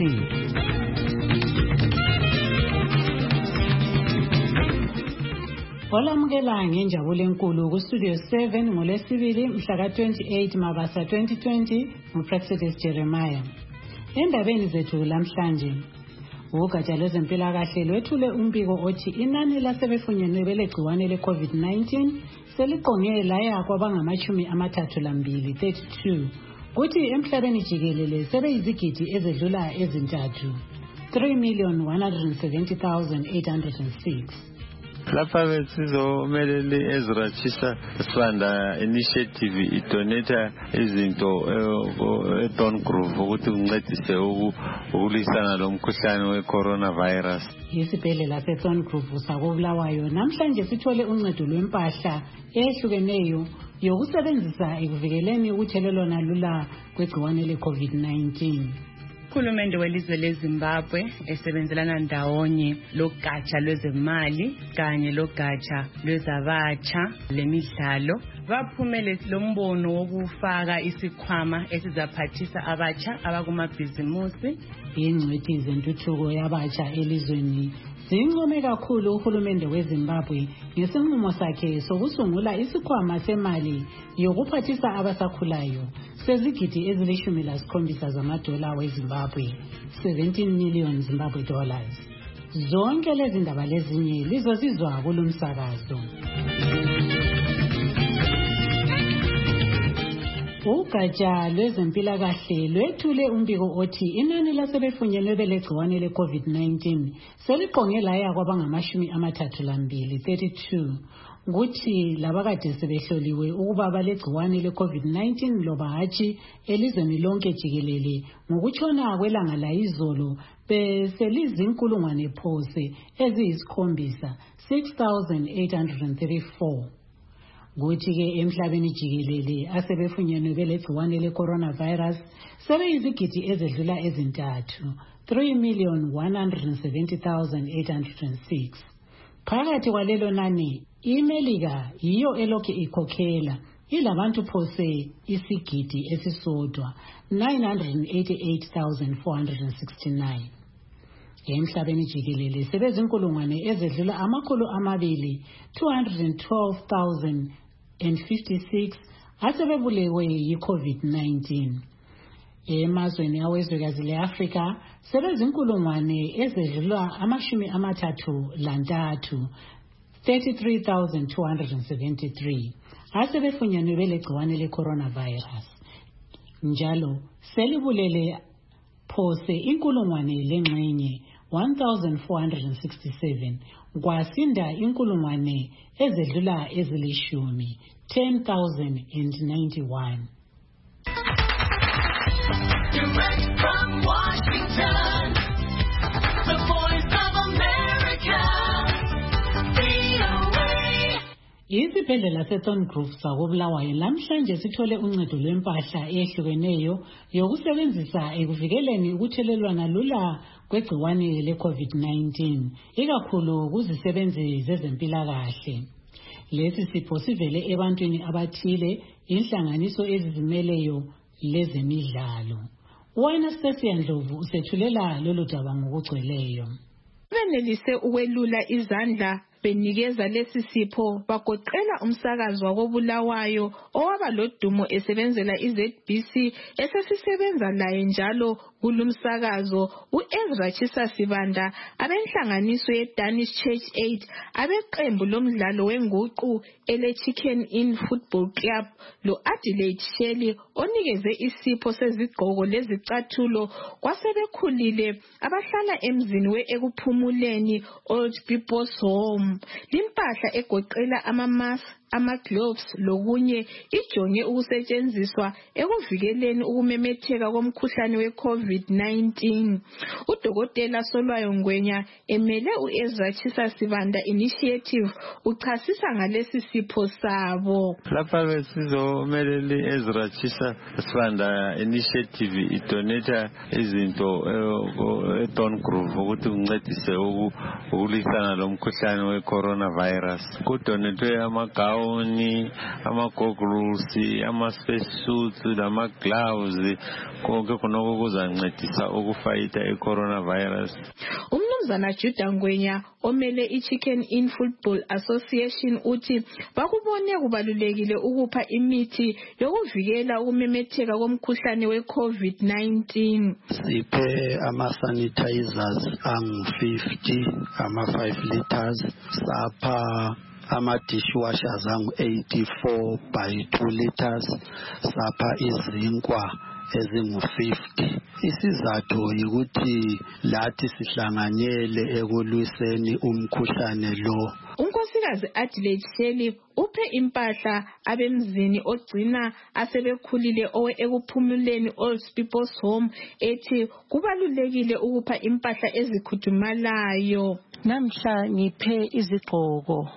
Olamukela ngenjabulo enkulu ku-Studio 7 ngoLwesibili mhla ka-28 Mabasa 2020 nguPrexidus Jeremiah. Endabeni zethu lamhlanje, ugatsha lwezempilakahle lwethule umbiko othi inani lasebefunyenwe belegciwane le-COVID-19 seliqonge laya kwabangama-32, 32, kuthi emhlabeni jikelele sebeyizigidi ezedlula ezintathu, 3,170,806. Lapha besizomelele Ezra Chisa Sibanda initiative idonate izinto eTon Grove ukuthi kuncedise ukulwisana lomkhuhlane weCoronavirus. Isibhedlela seTon Grove sakubulawayo namhlanje sithole uncedo lwempahla ehlukeneyo yokusebenzisa ekuvikeleni ukuthelelwana lula kwegciwane leCovid-19. Uhulumende welizwe leZimbabwe esebenzelana ndawonye logatsha lwezemali kanye logatsha lwezabatsha lemidlalo baphumele lombono wokufaka isikhwama esizaphathisa abatsha abakumabhizimusi. Ingcwethi zentuthuko yabatsha elizweni zincome kakhulu uhulumende weZimbabwe ngesinqumo sakhe sokusungula isikhwama semali yokuphathisa abasakhulayo sezigidi ezili-17 zamadola weZimbabwe, 17 million Zimbabwe dollars. Zonke lezi ndaba lezinye lizozizwa kulumsakazo. Ugatsha lwezempilakahle lwethule umbiko othi inani lasebefunyenwe belegciwane le-COVID-19 seliqonge laya kwabangama-32, 32, kuthi labakade sebehloliwe ukuba balegciwane le-COVID-19 loba hatshi elizweni lonke jikelele ngokutshona kwelanga layizolo beselizinkulungwane phose eziyisi-7, 6,834. Kuthi-ke emhlabeni jikelele asebefunyenwe belegciwane le-coronavirus sebeyizigidi ezedlula ezintathu, 3,170,806. Phakathi kwalelo nani, iMelika yiyo elokhu ikhokhela ilabantu phose isigidi esisodwa, 988,469. Emhlabeni jikelele sebezinkulungwane ezedlula 212,056 asebebulewe yi-COVID-19. Emazweni awezwekazi le-Afrika sebezinkulungwane ezedlula 33, 33,273 asebefunyenwe belegciwane le-coronavirus. Njalo selibulele phose inkulungwane lengxenye 1,467 kwasinda inkulungwane ezedlula ezili-10, 10,091. Direct from Washington, the Voice of America, VOA. Isibhedlela seTon Grove sakubulawayo namhlanje sithole uncedo lwempahla ehlukeneyo yokusebenzisa ekuvikeleni ukuthelelwana lula kwegciwane le-COVID-19, ikakhulu kuzisebenzi zezempilakahle. Lesi sipho sivele ebantwini abathile, inhlanganiso ezizimeleyo lezemidlalo. Anastasia Ndlovu usethulela lolu daba ngokugcweleyo. Benelise ukwelula izandla benikeza lesi sipho bagoqela umsakazi wakobulawayo owaba lodumo esebenzela iZBC esesisebenza laye njalo kulumsakazo uEzra Chisa Sibanda, abenhlanganiso yeDanish Church Aid, abeqembu lomdlalo wenguqu ele-Chicken Inn Football Club lo-Adelaide Shelley onikeze isipho sezigqoko lezicathulo kwasebekhulile abahlala emzini we-ekuphumuleni Old People's Home. Limpahla egoqela ama-mask, ama-gloves lokunye ijonge ukusetshenziswa ekuvikeleni ukumemetheka komkhuhlane we-COVID-19. Udokotela Solwayo Ngwenya emele u-Ezra Chisa Sibanda Initiative uchasisa ngalesi sipho sabo. Lapha besizomele Ezra Chisa Sibanda Initiative idonate izinto eTon Groove ukuthi uncedise ukulwisana lomkhuhlane we-coronavirus. Kudonetwe amagawuni, ama-goggles, ama-spacesuits, ama-gloves, konke khonoko kuzancedisa ukufayita i-coronavirus. Umnumzana Judah Ngwenya omele i-Chicken In Football Association uthi bakubone kubalulekile ukupha imithi yokuvikela ukumemetheka komkhuhlane we-COVID-19. Siphe ama-sanitizers angu-50, ama-5 liters, sapha ama-dishwashers angu-84 by 2 liters, sapha izinkwa ezingu-50. Isizathu yikuthi lathi sihlanganyele ekulwiseni umkhuhlane lo. Unkosikazi Adelaide Shelley uphe impahla abemzini ogcina asebekhulile ekuphumuleni Old People's Home ethi kubalulekile ukupha impahla ezikhudumalayo. Namhla ngiphe izigqoko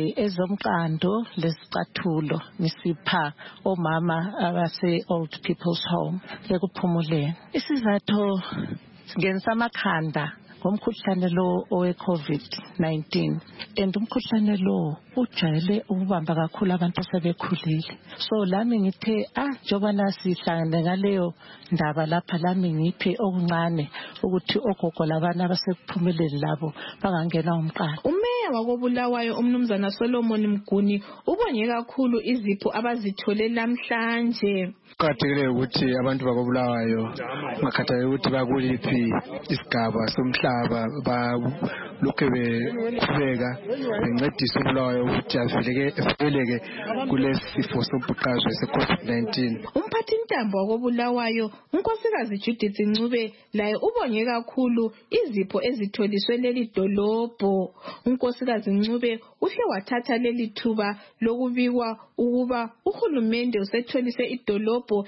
ezomqando lesicathulo ngisipha omama abase Old People's Home ekuphumuleni. Isizathu singenisa amakhanda ngomkhuhlane lo owe-COVID-19 and umkhuhlane lo ujayele ukubamba kakhulu abantu asebekhulile. So lami ngithe njengoba nasihlangane ngaleyo ndaba lapha lami ngiphe okuncane ukuthi ogogo labana abasekuphumeleni labo bangangena umqala. Umeya wakobulawayo umnumzana Solomon Mguni ubonge kakhulu izipho abazithole namhlanje. Kuqakathekile ukuthi abantu bakobulawayo bakhathalele ukuthi bakuliphi isigaba somhlaba balokhu beqhubeka bencedisa ubulawayo ukuthi avikeleke kulesi sifo sobhuqazwe se-COVID-19. Umphathintambo wakobulawayo unkosikazi Judith Ncube laye ubonge kakhulu izipho ezitholiswe leli dolobho. Unkosikazi Ncube uhle wathatha leli thuba lokubikwa ukuba uhulumende usetholise idolobho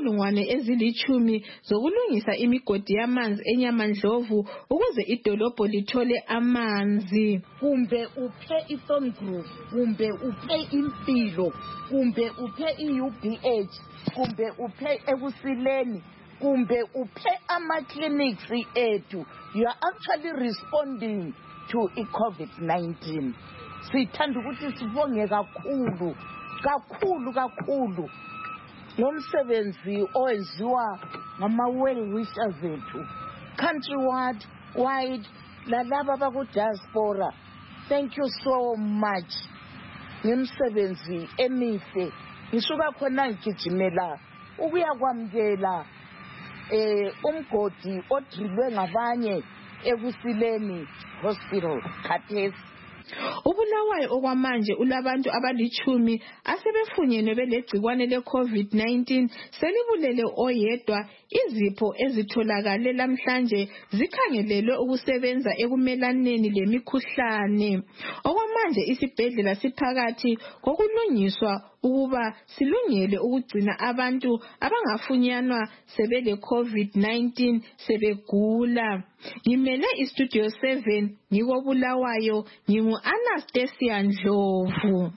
10,000 zokulungisa imigodi yamanzi eNyamandlovu ukuze idolobho lithole amanzi. Kumbe uphe iThorn Grove, kumbe uphe Impilo, kumbe uphe iUBH, kumbe uphe Ekusileni, kumbe uphe ama-clinics ethu, you are actually responding to i-COVID-19. Sithanda ukuthi sibonge kakhulu lo msebenzi owenziwa ngama-well wishers ethu countrywide lalaba baku-diaspora. Thank you so much ngemsebenzi emihle. Ngisuka khona ngigijimela ukuya kwamukela umgodi odrilwe ngabanye Ekusileni Hospital khathesi. Ubulawayo okwamanje ulabantu abali10 asebefunyenwe belegcikwane le-COVID-19 selibulele oyedwa. Izipho ezitholakale namhlanje zikhangelelwe ukusebenza ekumelaneni lemikhuhlane. Okwamanje isibhedlela siphakathi kokulungiswa ukuba silungele ukugcina abantu abangafunyanwa sebele COVID-19 sebegula. Ngimele iStudio 7 ngikobulawayo ngingu-Anastasia Ndlovu.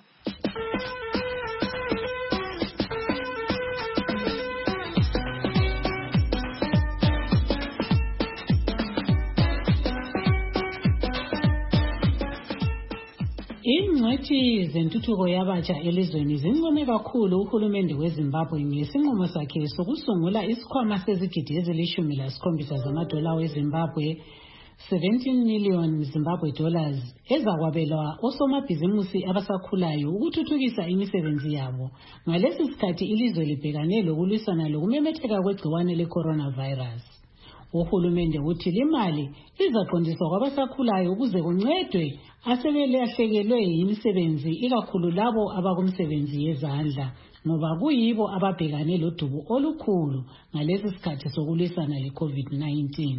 Ingcwethi zentuthuko yabatsha elizweni zincome kakhulu uhulumende weZimbabwe ngesinqumo sakhe sokusungula isikhwama sezigidi ezili-17 zamadola weZimbabwe 17 million Zimbabwe dollars ezakwabelwa osomabhizimusi abasakhulayo ukuthuthukisa imisebenzi yabo. Ngalesi sikhathi ilizwe libhekane lokulwisana lokumemetheka kwegciwane le-coronavirus. Uhulumende uthi limali izaqondiswa kwabasakhulayo ukuze kuncedwe asebelahlekelwe yimisebenzi ikakhulu labo abakumsebenzi yezandla ngoba kuyibo ababhekane lodubo olukhulu ngalesi sikhathi sokulwisana le-COVID-19.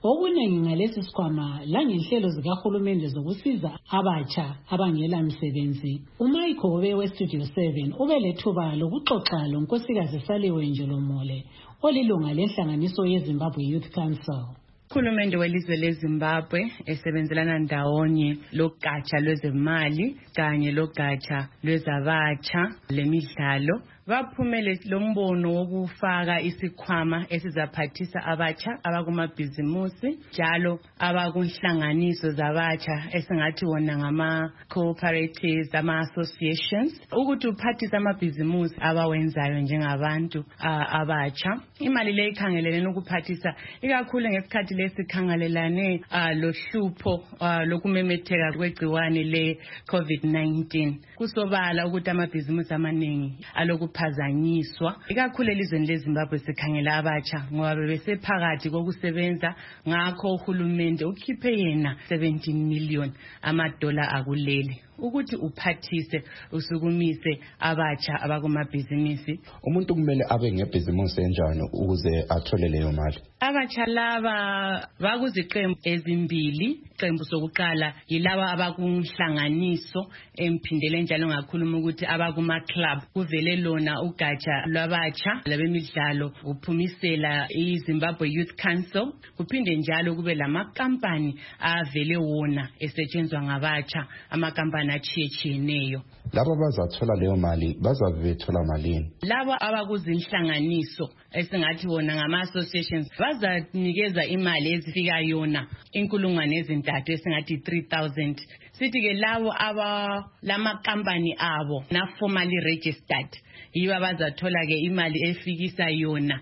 Okuningi ngalesi sikhwama langenhlelo zikahulumende zokusiza abatsha abangela msebenzi. uMichael weStudio 7 ubelethuba lokuxoxa lonkosikazi Saliwe Njolomole olilunga lenhlanganiso yeZimbabwe Youth Council. Uhulumende welizwe leZimbabwe esebenzelana ndawonye logatsha lwezemali kanye logatsha lwezabatsha lemidlalo baphumele lombono wokufaka isikhwama esizaphathisa abatsha abakumabhizimusi njalo abakunhlanganiso zabatsha esingathi wona ngama cooperatives ama associations ukuthi uphathise amabhizimusi abawenzayo njengabantu abatsha. Imali le ikhangelelene ukuphathisa ikakhulu ngesikhathi lesikhangelelane lohlupho lokumemetheka kwegciwane le COVID-19 kusobala ukuthi amabhizimusi amaningi phazanyiswa ikakhulu elizweni leZimbabwe sikhangela abatsha ngoba bebesephakathi kokusebenza ngakho uhulumende ukhiphe yena 17 million $17 akuleli ukuthi uphathise usukumise abatsha abakumabhizinisi. Umuntu kumele abe ngebhizimusi enjani ukuze athole leyo mali? Abatsha laba bakuziqembu ezimbili. Iqembu sokuqala yilaba abakunhlanganiso emphindele njalo ngakhuluma ukuthi abakuma club kuvele lona ugatsha lwabatsha labemidlalo uphumisela iZimbabwe Youth Council kuphinde njalo kube lamakampani avele wona esetshenzwa ngabatsha amakampani achiyeciyeneyo. Laba bazathola leyo mali bazabethola malini? Laba abakuzinhlanganiso esingathi wona ngama associations bazanikeza imali ezifika yona 3,000 esingathi 3,000. Sithi ke labo lama company abo na formally registered yiba bazathola ke imali efikisa yona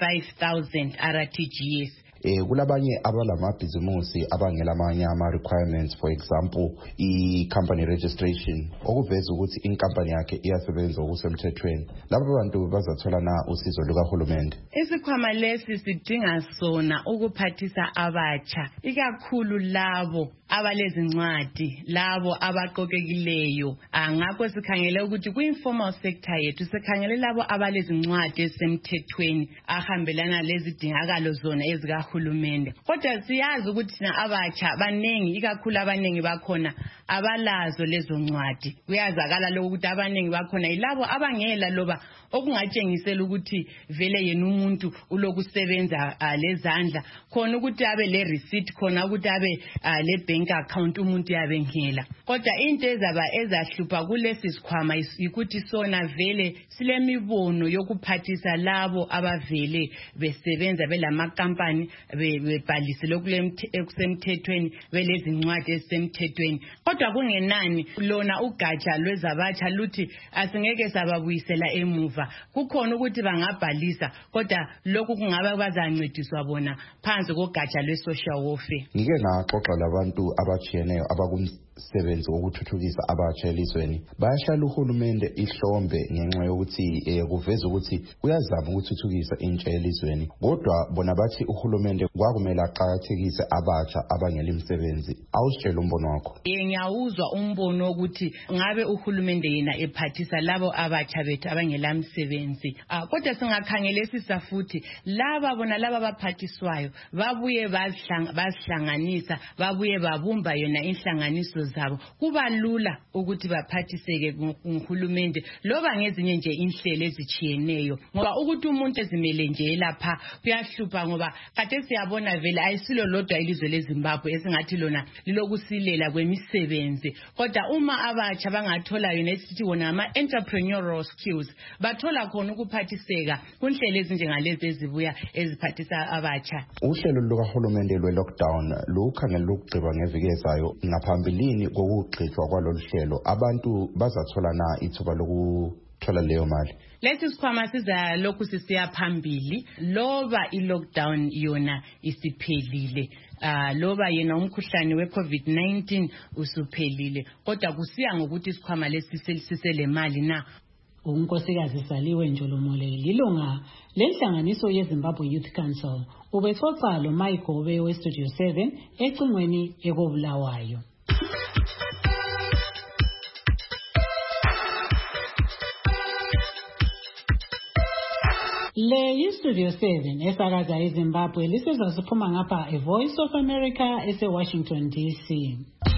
5,000 RTGS. Kulabanye abalamabhizimusi abangelamanye ama-requirements, for example i-company registration okuveza ukuthi inkampani yakhe iyasebenza okusemthethweni. Labo bantu bazathola na usizo lukahulumende? Isikhwama lesi sidinga sona ukuphathisa abatsha ikakhulu labo abalezincwadi labo abaqokekileyo. Ngakho sikhangele ukuthi ku-informal sector yethu sikhangele labo abalezincwadi ezisemthethweni ahambelana lezidingakalo zona ezikahulumende. Kodwa siyazi ukuthi thina abatsha banengi ikakhulu abanengi bakhona abalazo lezo ncwadi. Kuyazakala lokho ukuthi abanengi bakhona yilabo abangela loba okungatshengisela ukuthi vele yena umuntu ulokusebenza lezandla khona ukuthi abe le receipt khona ukuthi abe le bank account umuntu yabe ngela. Kodwa into ezahlupha kulesi sikhwama ukuthi sona vele silemibono yokuphathisa labo abavele besebenza belama company bebhalisile okusemthethweni belezincwadi ezisemthethweni. Kodwa kungenani lona ugatsha lwezabatsha luthi asingeke sababuyisela emuva. Kukhona ukuthi bangabhalisa kodwa lokhu kungaba bazancediswa bona phansi kogatsha lwe-social warfare. Ngike ngaxoxa labantu abajiyeneyo abakumsebenzi wokuthuthukisa abatsha elizweni. Bayahlala uhulumende ihlombe ngenxa yokuthi kuveza ukuthi uyazama ukuthuthukisa intsha elizweni. Kodwa bona bathi uhulumende kwakumele aqakathekise abatsha abangela imisebenzi. Awusitshela umbono wakho. Ngiyawuzwa umbono ukuthi ngabe uhulumende yena ephathisa labo abatsha bethu abangela imisebenzi. Kodwa singakhangela sisafuthi laba baphathiswayo babuye bazihlanganisa babuye babumba yona inhlanganiso zabo. Kuba lula ukuthi baphathiseke nguhulumende loba ngezinye nje inhlelo ezichiyeneyo ngoba ukuthi umuntu ezimele nje lapha kuyahlupha ngoba kade siyabona vele ayisilo lodwa ilizwe leZimbabwe esingathi lona lilokusilela kwemisebenzi. Kodwa uma abatsha bangathola yona esithi wona ama entrepreneurial skills bathola khona ukuphathiseka kunhlelo ezinjengalezi ezibuya eziphathisa abatsha. Uhlelo lukahulumende lwe-lockdown lukhangela ukugqiba ngeviki ezayo. Ngaphambilini kokugqitshwa kwalolu hlelo abantu bazathola na ithuba lokuthola leyo mali? Lesi sikhwama siza lokhu sisiya phambili loba i-lockdown yona isiphelile. Loba yena umkhuhlane we-COVID-19 usuphelile kodwa kusiya ngokuthi isikhwama lesi sisele mali na. Unkosikazi Saliwe Njolomole lilunga lenhlanganiso yeZimbabwe Youth Council ubexoxa lo Michael weStudio 7 ecingweni ekobulawayo. Le yiStudio 7 esakaza eZimbabwe lisizwa siphuma ngapha eVoice of America eseWashington DC.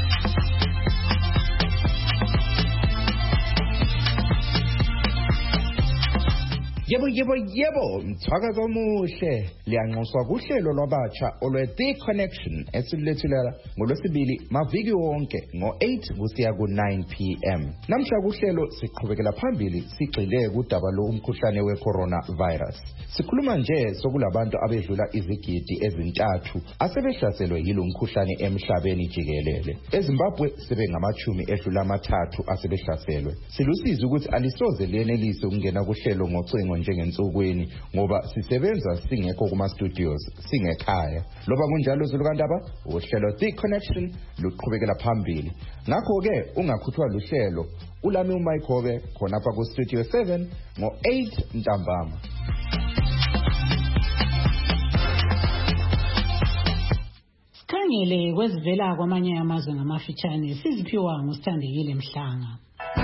Yebo, mthakazo omuhle liyanxuswa kuhlelo lwabatsha olwe-The Connection esilethulela ngolwesibili maviki wonke ngo-8 kusiya ku-9 p.m. Namhla kuhlelo siqhubekela phambili sigxile kudaba lomkhuhlane we-coronavirus. Sikhuluma nje sokulabantu abedlula izigidi ezintathu asebehlaselwe yilo mkhuhlane emhlabeni jikelele. eZimbabwe sebe ngamachumi edlula amathathu asebehlaselwe. Silusizi ukuthi alisoze liyenelise ukungena kuhlelo ngocingo njengensukwini ngoba sisebenza singekho kuma studios singekhaya. Loba kunjalo zulukandaba uhlelo The Connection luqhubekela phambili. Ngakho ke ungakhuthwa luhlelo ulami uMayikhove khona apha ku Studio 7 ngo-8 ntambama. Sikhangele kwezivela kwamanye amazwe ngamafitshane siziphiwa nguSithandekile Mhlanga.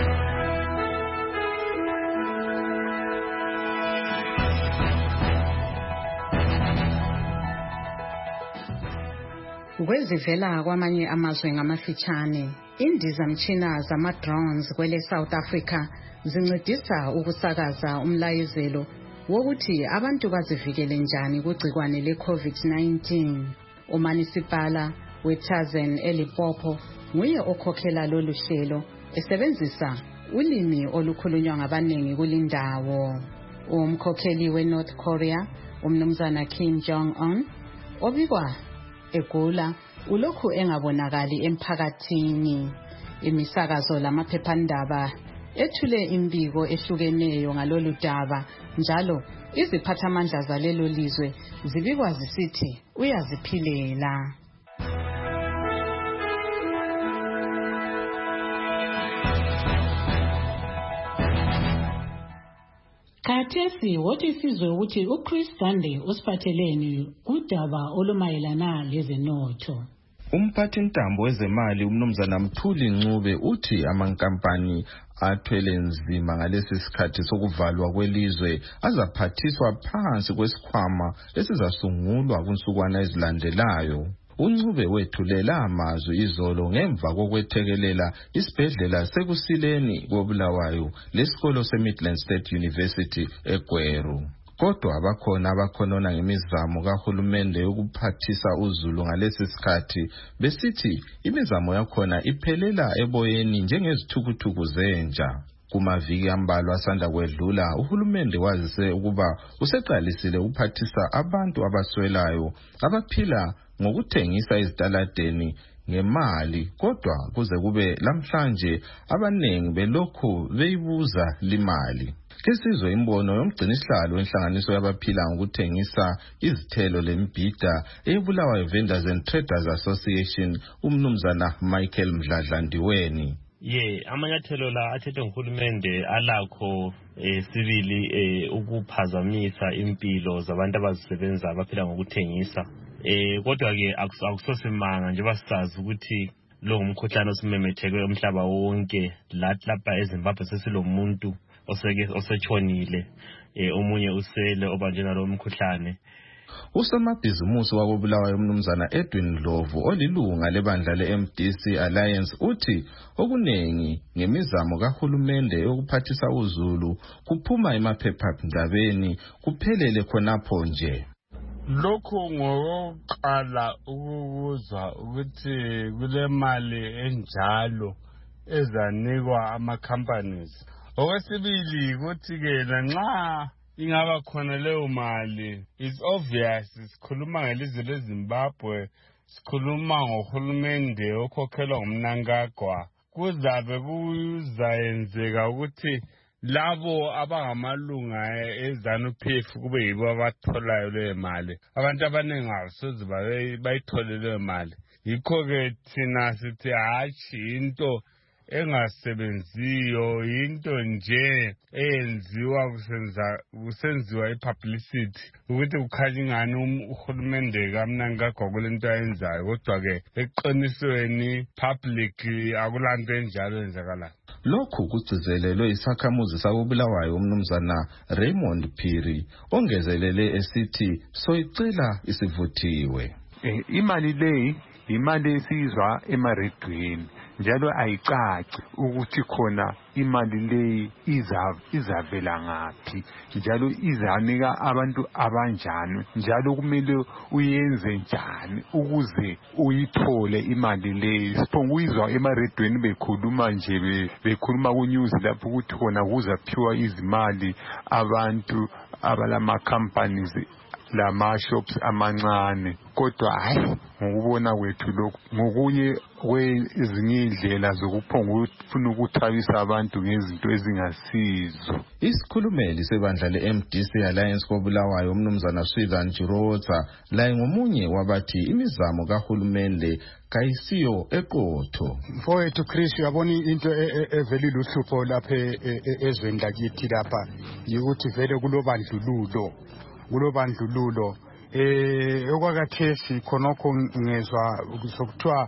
Kwezivela kwamanye amazwe ngamafitshane, indizamtshina zama-drones kwele South Africa zincedisa ukusakaza umlayezelo wokuthi abantu bazivikele njani kugcikwane le-COVID-19. Umanisipala weTazen eLimpopo nguye okhokhela lolu hlelo esebenzisa ulimi olukhulunywa ngabaningi kulindawo. Umkhokheli weNorth Korea, umnumzana Kim Jong-un, obikwa egula ulokhu engabonakali emphakathini. Imisakazo lamaphephandaba ethule imbiko ehlukeneyo ngalolu daba, njalo iziphathamandla zalelo lizwe zibikwa zisithi uyaziphilela. Khathesi wothi sizwe ukuthi uChris Sunday usiphatheleni kudaba olumayelana lezenotho. Umphathintambo wezemali umnumzana Mthuli Ncube uthi amankampani athwele nzima ngalesi sikhathi sokuvalwa kwelizwe azaphathiswa phansi kwesikhwama esizasungulwa kunsukwana ezilandelayo. uNcube wethulela amazwi izolo ngemva kokwethekelela isibhedlela sekusileni koBulawayo lesikolo seMidland State University eGweru. Kodwa abakhona abakhonona ngemizamo kahulumende yokuphathisa uzulu ngalesi sikhathi besithi imizamo yakhona iphelela eboyeni njengezithukuthuku zenja. Kumaviki ambalwa asanda kwedlula uhulumende wazise ukuba useqalisile ukuphathisa abantu abaswelayo abaphila ngokuthengisa izitaladeni ngemali, kodwa kuze kube lamhlanje abanengi belokhu beyibuza limali. Kesizwe imbono yomgcinisihlalo wenhlanganiso yabaphila ngokuthengisa izithelo lembhida eBulawayo Vendors and Traders Association umnumzana Michael Mdladlandiweni. Amanyathelo la athethwe nguhulumende alakho sibili ukuphazamisa impilo zabantu abazisebenza abaphila ngokuthengisa. Kodwa ke akusosimanga nje basazi ukuthi lo ngumkhuhlane osimemetheke umhlaba wonke. Lapha eZimbabwe sesilomuntu osetshonile, omunye usele obanjena lo mkhuhlane. Usomabhizimusi wakoBulawayo umnumzana Edwin Ndlovu olilunga lebandla leMDC Alliance uthi okunengi ngemizamo kahulumende yokuphathisa uzulu kuphuma emaphephandabeni kuphelele khonapho nje. Lokhu ngokuqala ukuzwa ukuthi kule mali enjalo ezanikwa ama-companies. Okwesibili ukuthi ke lanxa ingaba khona leyo mali, it's obvious sikhuluma ngelizwe leZimbabwe, sikhuluma ngohulumende okhokhelwa ngumNangagwa. Kuzabe kuzayenzeka ukuthi labo abangamalunga eZANU-PF kube yibo abatholayo leyo mali. Abantu abaningi abasoze bayithole leyo mali. Yikho ke thina sithi hatshi into engasebenziyo, into nje eyenziwa kusenziwa ipublicity ukuthi kukhanya ingani uhulumende kaMnangagwa kulento ayenzayo, kodwa ke eqinisweni publicly akulanto enjalo enzakalayo. lokhu kugcizelelwe isakhamuzi sakobulawayo umnumzana Raymond Phiri ongezelele esithi soyicela isivuthiwe. Imali le imali esizwa emaredweni njalo ayicaci ukuthi khona imali le izavela ngaphi njalo izanika abantu abanjani njalo kumele uyenze njani ukuze uyithole imali le. Siphonga uyizwa emaredweni bekhuluma nje bekhuluma ku news lapho ukuthi khona kuzaphiwa izimali abantu abalama companies lama shops amancane, kodwa hayi ngokubona kwethu lokho ngokunye kwezinye indlela zokuphonga ufuna ukuthabisa abantu ngezinto ezingasizo. Isikhulumeli sebandla le-MDC Alliance kobulawayo umnumzana Swivan Jirotsa laye ngomunye wabathi imizamo kahulumende kayisiyo eqotho. Mfowethu Chris, uyabona into evele iluhlupho lapha ezweni lakithi lapha yikuthi vele kulobandlululo okwakathesi khonokho ngezwa sokuthiwa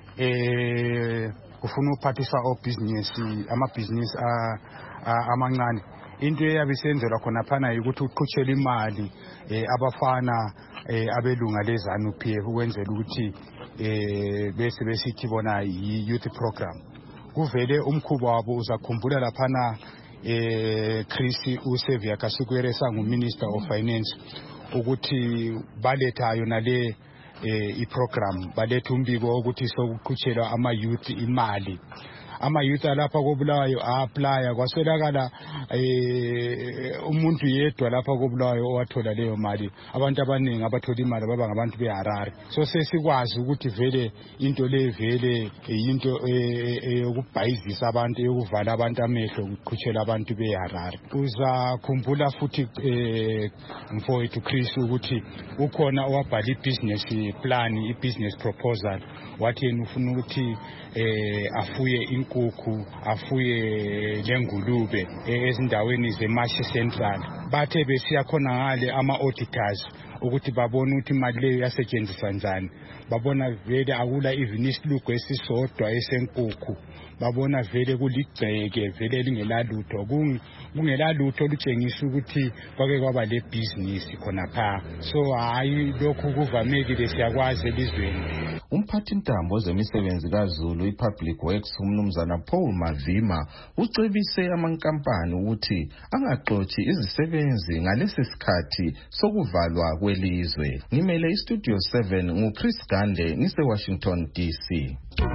ufuna uphathisa amabhizinisi amancane. Into eyabe isenzelwa khona phana ukuthi uqhutshele imali abafana abelunga leZANU-PF ukwenzela ukuthi bese besithi bona yi-youth program. Kuvele umkhuba wabo uzakhumbula laphana Chris uSevia Kasukwere sangu-Minister of Finance ukuthi baletha yona le iprogram, baletha umbiko ukuthi sokuqhutshela ama-youth imali. Ama-youth alapha kobulawayo a-applya kwaswelakala umuntu yedwa lapha kobulawayo owathola leyo mali. Abantu abaningi abathola imali baba ngabantu beHarare. So sesikwazi ukuthi vele into le vele into eyokubhayizisa abantu, yokuvala abantu amehlo, ukuqhutshela abantu beHarare. Uzakhumbula futhi mfowethu Chris ukuthi ukhona owabhala i-business plan, i-business proposal, wathi yena ufuna ukuthi afuye inkukhu, afuye lengulube ezindaweni zeMashi Central. Bathe besiya khona ngale ama-auditors ukuthi babone ukuthi imali leyo yasetshenziswa njani. Babona vele akula even isilugu esisodwa esenkukhu. Babona vele kuligceke vele lingelalutho, kungelalutho olutshengisa ukuthi kwake kwaba le business khona pha. So hayi lokhu kuvamekile, siyakwazi elizweni. Umphathintambo wezemisebenzi kaZulu iPublic Works umnumzana Paul Mavima ucebise amankampani ukuthi angaxothi izisebenzi ngalesi sikhathi sokuvalwa kwelizwe. Ngimele iStudio 7 nguChris Gande ngise-Washington DC.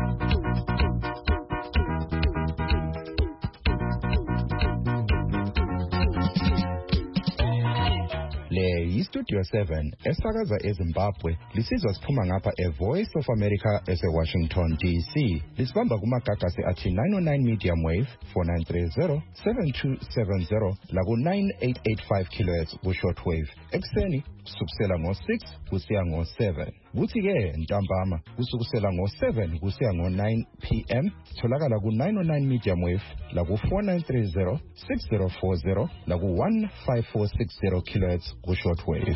Le yiStudio 7 esakaza eZimbabwe lisizwa siphuma ngapha eVoice of America ese-Washington DC. Lisibamba kumagagasi athi 909 medium wave 4930 7270 laku 9885 kHz ku-short wave. Ekuseni kusukisela ngo-6 kusiya ngo-7. Kuthi-ke ntambama kusukisela ngo-7 kusiya ngo-9 p.m. tholakala ku-909 medium wave laku 4930 6040 laku 15460 kHz ku-short wave.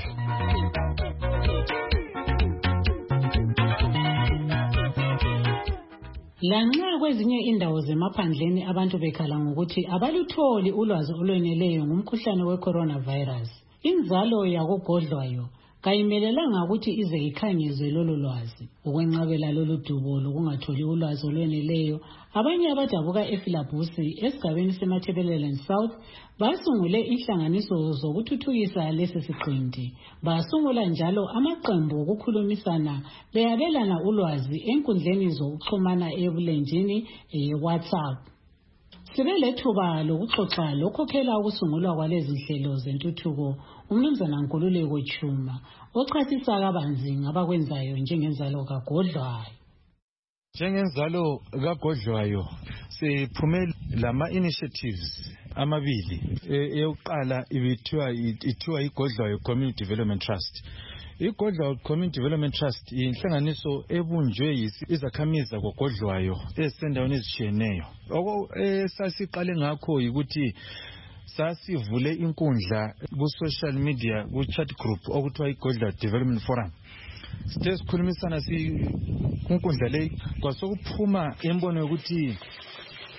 Lanxa kwezinye indawo zemaphandleni abantu bekhala ngokuthi abalutholi ulwazi olweneleyo ngumkhuhlane we-coronavirus, inzalo yakogodlwayo kayimelelanga ukuthi ize ikhangezwe lolu lwazi. Ukwenqabela lolu dubo lokungatholi ulwazi olweneleyo, abanye abadabuka eFilabusi esigabeni seMathebeleland South basungule inhlanganiso zokuthuthukisa lesi siqindi. Basungula njalo amaqembu okukhulumisana beyabelana ulwazi enkundleni zokuxhumana ebulenjini WhatsApp. Sibe lethuba lokuxoxa lokhokhela ukusungulwa kwalezi nhlelo zentuthuko umnumzana Nkululeko Chuma ochasisa kabanzi ngabakwenzayo njengenzalo kagodlwayo. Njengenzalo kagodlwayo siphume lama initiatives amabili. Eyokuqala ithiwa igodlwayo Community Development Trust. iGodlwayo Community Development Trust inhlanganiso ebunjwe izakhamizi zakogodlwayo esendaweni ezitshiyeneyo. Sasiqale ngakho ukuthi sasivule inkundla ku-social media ku-chat group okuthiwa iGodlwayo Development Forum. Sithe sikhulumisana kunkundla leyi kwasokuphuma imbono yokuthi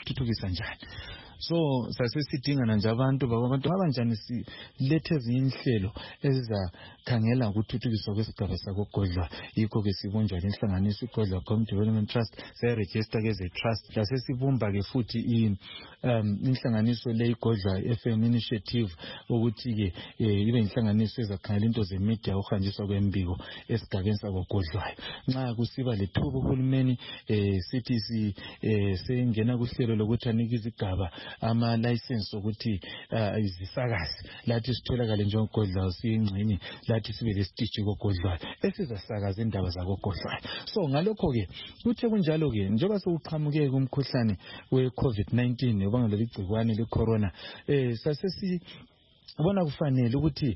singakuthuthukisa njani. So sasesidingana nje abantu abanjani silethe ezinye inhlelo ezizakhangela ukuthuthukiswa kwesigaba sakogodlwayo. Yikho ke sibunjwa inhlanganiso iGodlwayo Community Development Trust seregister ke ze trust. Lasesibumba ke futhi inhlanganiso le iGodlwayo FM initiative ukuthi ke ibe inhlanganiso ezakhangela into zemedia uhanjiswa kwembiko esigabeni sakogodlwayo. Nxa kusiba lethuba uhulumeni sithi sengena kuhlelo lokuthi anike izigaba ama-license ukuthi izisakazi lathi sitholakale njengogodlwayo siyingxenye lathi sibe lesiteji kogodlwayo esizasakaza indaba zakogodlwayo. So ngalokho-ke kuthe kunjalo-ke njengoba sekuqhamuke kumkhuhlane we-COVID-19 obangela igcikwane le-corona bona kufanele ukuthi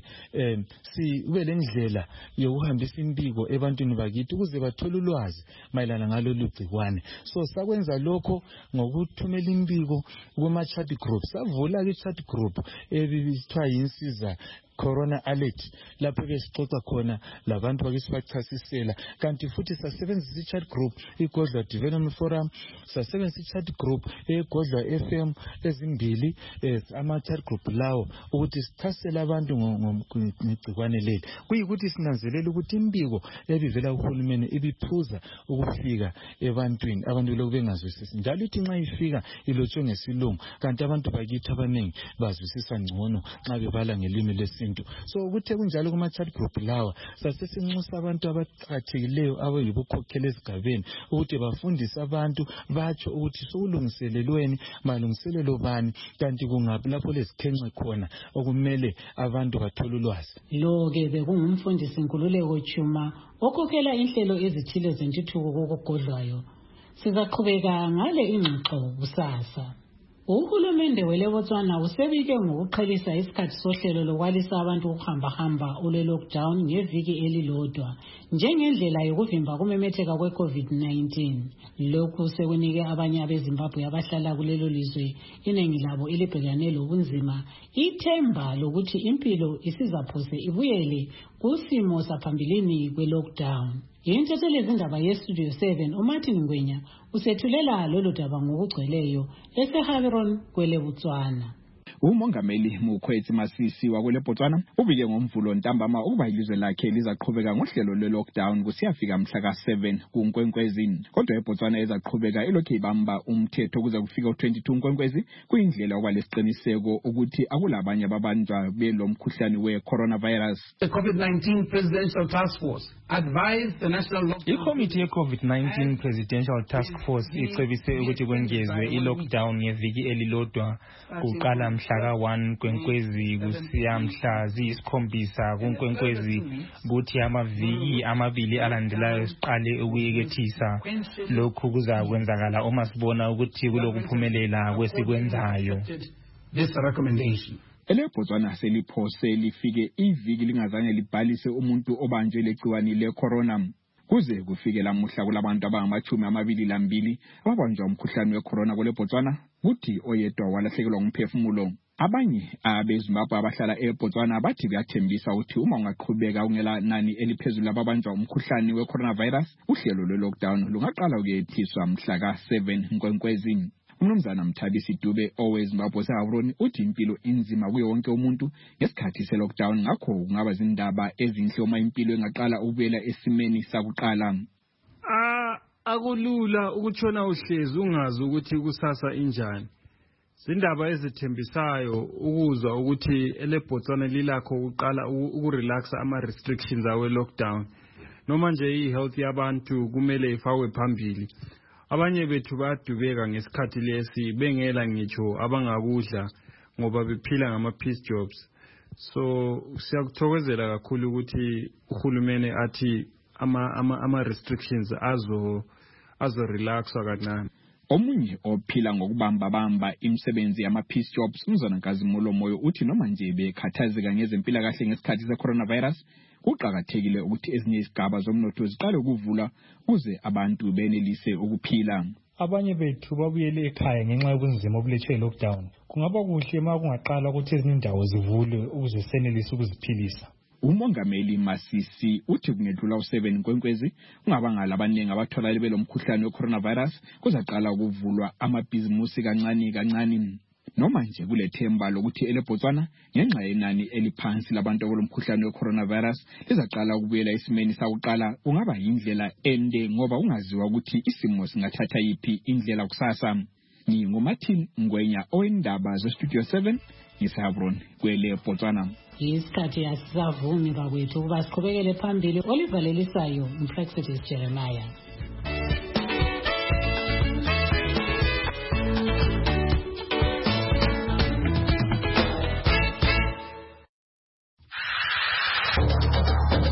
sibe lendlela yokuhambisa imbiko ebantwini bakithi ukuze bathole ulwazi mayelana ngalolu gcikwane. So sakwenza lokho ngokuthumela imbiko kuma chat groups. Savula ke chat group ebithiwa yinsiza Corona Alert lapho ke sixoxa khona labantu bakithi bachasisela. Kanti futhi sasebenzisa i-chat group iGodlwayo Development Forum, sasebenzisa i-chat group eGodlwayo FM ezimbili ama-chat group lawo ukuthi sichasisele abantu ngegcikwane leli. Kuyikuthi sinanzelela ukuthi imbiko ebivela kuhulumeni ibiphuza ukufika ebantwini, abantu lokhu bengazwisisi. Njalo ithi nxa ifika ilotshwe ngesilungu, kanti abantu bakithi abaningi bazwisisa ngcono nxa bebala ngelimi lesintu. So kuthe kunjalo kuma chat group lawa sasesinxusa abantu abaqhathekileyo abayibukhokhela esigabeni ukuthi bafundise abantu batsho ukuthi sokulungiselelweni malungiselelo bani, kanti kungaphi lapho lezikhenxe khona okumele abantu bathole ulwazi. Lo-ke bekungumfundisi Nkululeko Chuma okhokhela inhlelo ezithile zentuthuko kogodlwayo. Sizaqhubeka ngale ingxoxo kusasa. Uhulumende weleBotswana usebike ngokuqhelisa isikhathi sohlelo lokwalisa abantu ukuhamba ule-lockdown ngeviki elilodwa njengendlela yokuvimba kumemetheka kwe-COVID-19. Lokhu sekunike abanye abeZimbabwe abahlala kulelo lizwe iningi labo elibhekane lobunzima ithemba lokuthi impilo isizaphose ibuyele kusimo saphambilini kwe-lockdown. Yintethelezi izindaba yeStudio 7 uMartin Ngwenya usethulela lolu daba ngokugcweleyo eseHaveron kweleBotswana. Umongameli Mokgweetsi Masisi wakweleBotswana ubike ngomvulo ntambama ukuba ilizwe lakhe lizaqhubeka ngohlelo le-lockdown kusiyafika mhla ka-7 kuNkwenkwezi. Kodwa eBotswana ezaqhubeka ilokhu ibamba umthetho kuze kufika u-22 Nkwenkwezi kuyindlela yokuba lesiqiniseko ukuthi akulabanye ababanjwa belomkhuhlane we-coronavirus. The COVID-19 Presidential Task Force advised the national lockdown. Ikomiti ye-COVID-19 Presidential Task Force icebise ukuthi kwengezwe i-lockdown ngeviki elilodwa kuqala mhla ka-1 Nkwenkwezi kusiya mhla ziyisi-7 kuNkwenkwezi kuthi amaviki amabili alandelayo siqale ukuyekethisa. Lokhu kuzakwenzakala uma sibona ukuthi kulokuphumelela kwesikwenzayo. This recommendation. EleBotswana seliphose lifike iviki lingazange libhalise umuntu obanjwe legciwane le-corona. Kuze kufike lamuhla kulabantu abangama-22 ababanjwa umkhuhlane we-corona kweleBotswana, kuthi oyedwa walahlekelwa ngumphefumulo. Abanye abeZimbabwe abahlala eBotswana bathi kuyathembisa ukuthi uma ungaqhubeka ungela nani eliphezulu ababanjwa umkhuhlane we-coronavirus, uhlelo lwe-lockdown lungaqala ukuyethiswa mhla ka-7 Nkwenkwezi. Umnumzana Mthabisi Dube oweZimbabwe seHavroni uthi impilo inzima kuye wonke umuntu ngesikhathi se-lockdown, ngakho kungaba zindaba ezinhle uma impilo engaqala ukubuyela esimeni sakuqala. Akulula ukutshona uhlezi ungazi ukuthi kusasa injani. Zindaba ezithembisayo ukuzwa ukuthi eleBotswana lilakho ukuqala ukurelaxa ama-restrictions awe-lockdown. Noma nje i-health yabantu kumele ifakwe phambili. Abanye bethu badubeka ngesikhathi lesi bengela ngitsho abangakudla ngoba bephila ngama-piece jobs. So siyakuthokozela kakhulu ukuthi uhulumeni athi ama-restrictions azo-relaxwa kancane. Omunye ophila ngokubamba imisebenzi yama-piece jobs umzana Nkazimulo Moyo uthi noma nje bekhathazeka ngezempilakahle ngesikhathi se-coronavirus, kuqakathekile ukuthi ezinye izigaba zomnotho ziqale ukuvula ukuze abantu benelise ukuphila. Abanye bethu babuyele ekhaya ngenxa yobunzima obulethwe yi-lockdown. Kungaba kuhle uma kungaqala ukuthi ezinye indawo zivulwe ukuze senelise ukuziphilisa. Umongameli Masisi uthi kungedlula u7 Nkwenkwezi ungabangala abaningi abatholakala belomkhuhlane wecoronavirus kuzaqala ukuvulwa amabhizimusi kancane noma nje kulethemba lokuthi eleBotswana ngenxa yenani eliphansi labantu abalomkhuhlane wecoronavirus lizaqala ukubuyela esimeni sakuqala kungaba yindlela ende ngoba ungaziwa ukuthi isimo singathatha yipi indlela kusasa. NguMartin Ngwenya owendaba zeStudio 7 ngisahabron kwele Botswana. Isikhathi asisavumi bakwethu ukuba siqhubekele phambili. Olivalelisayo uPrexident Jeremiah.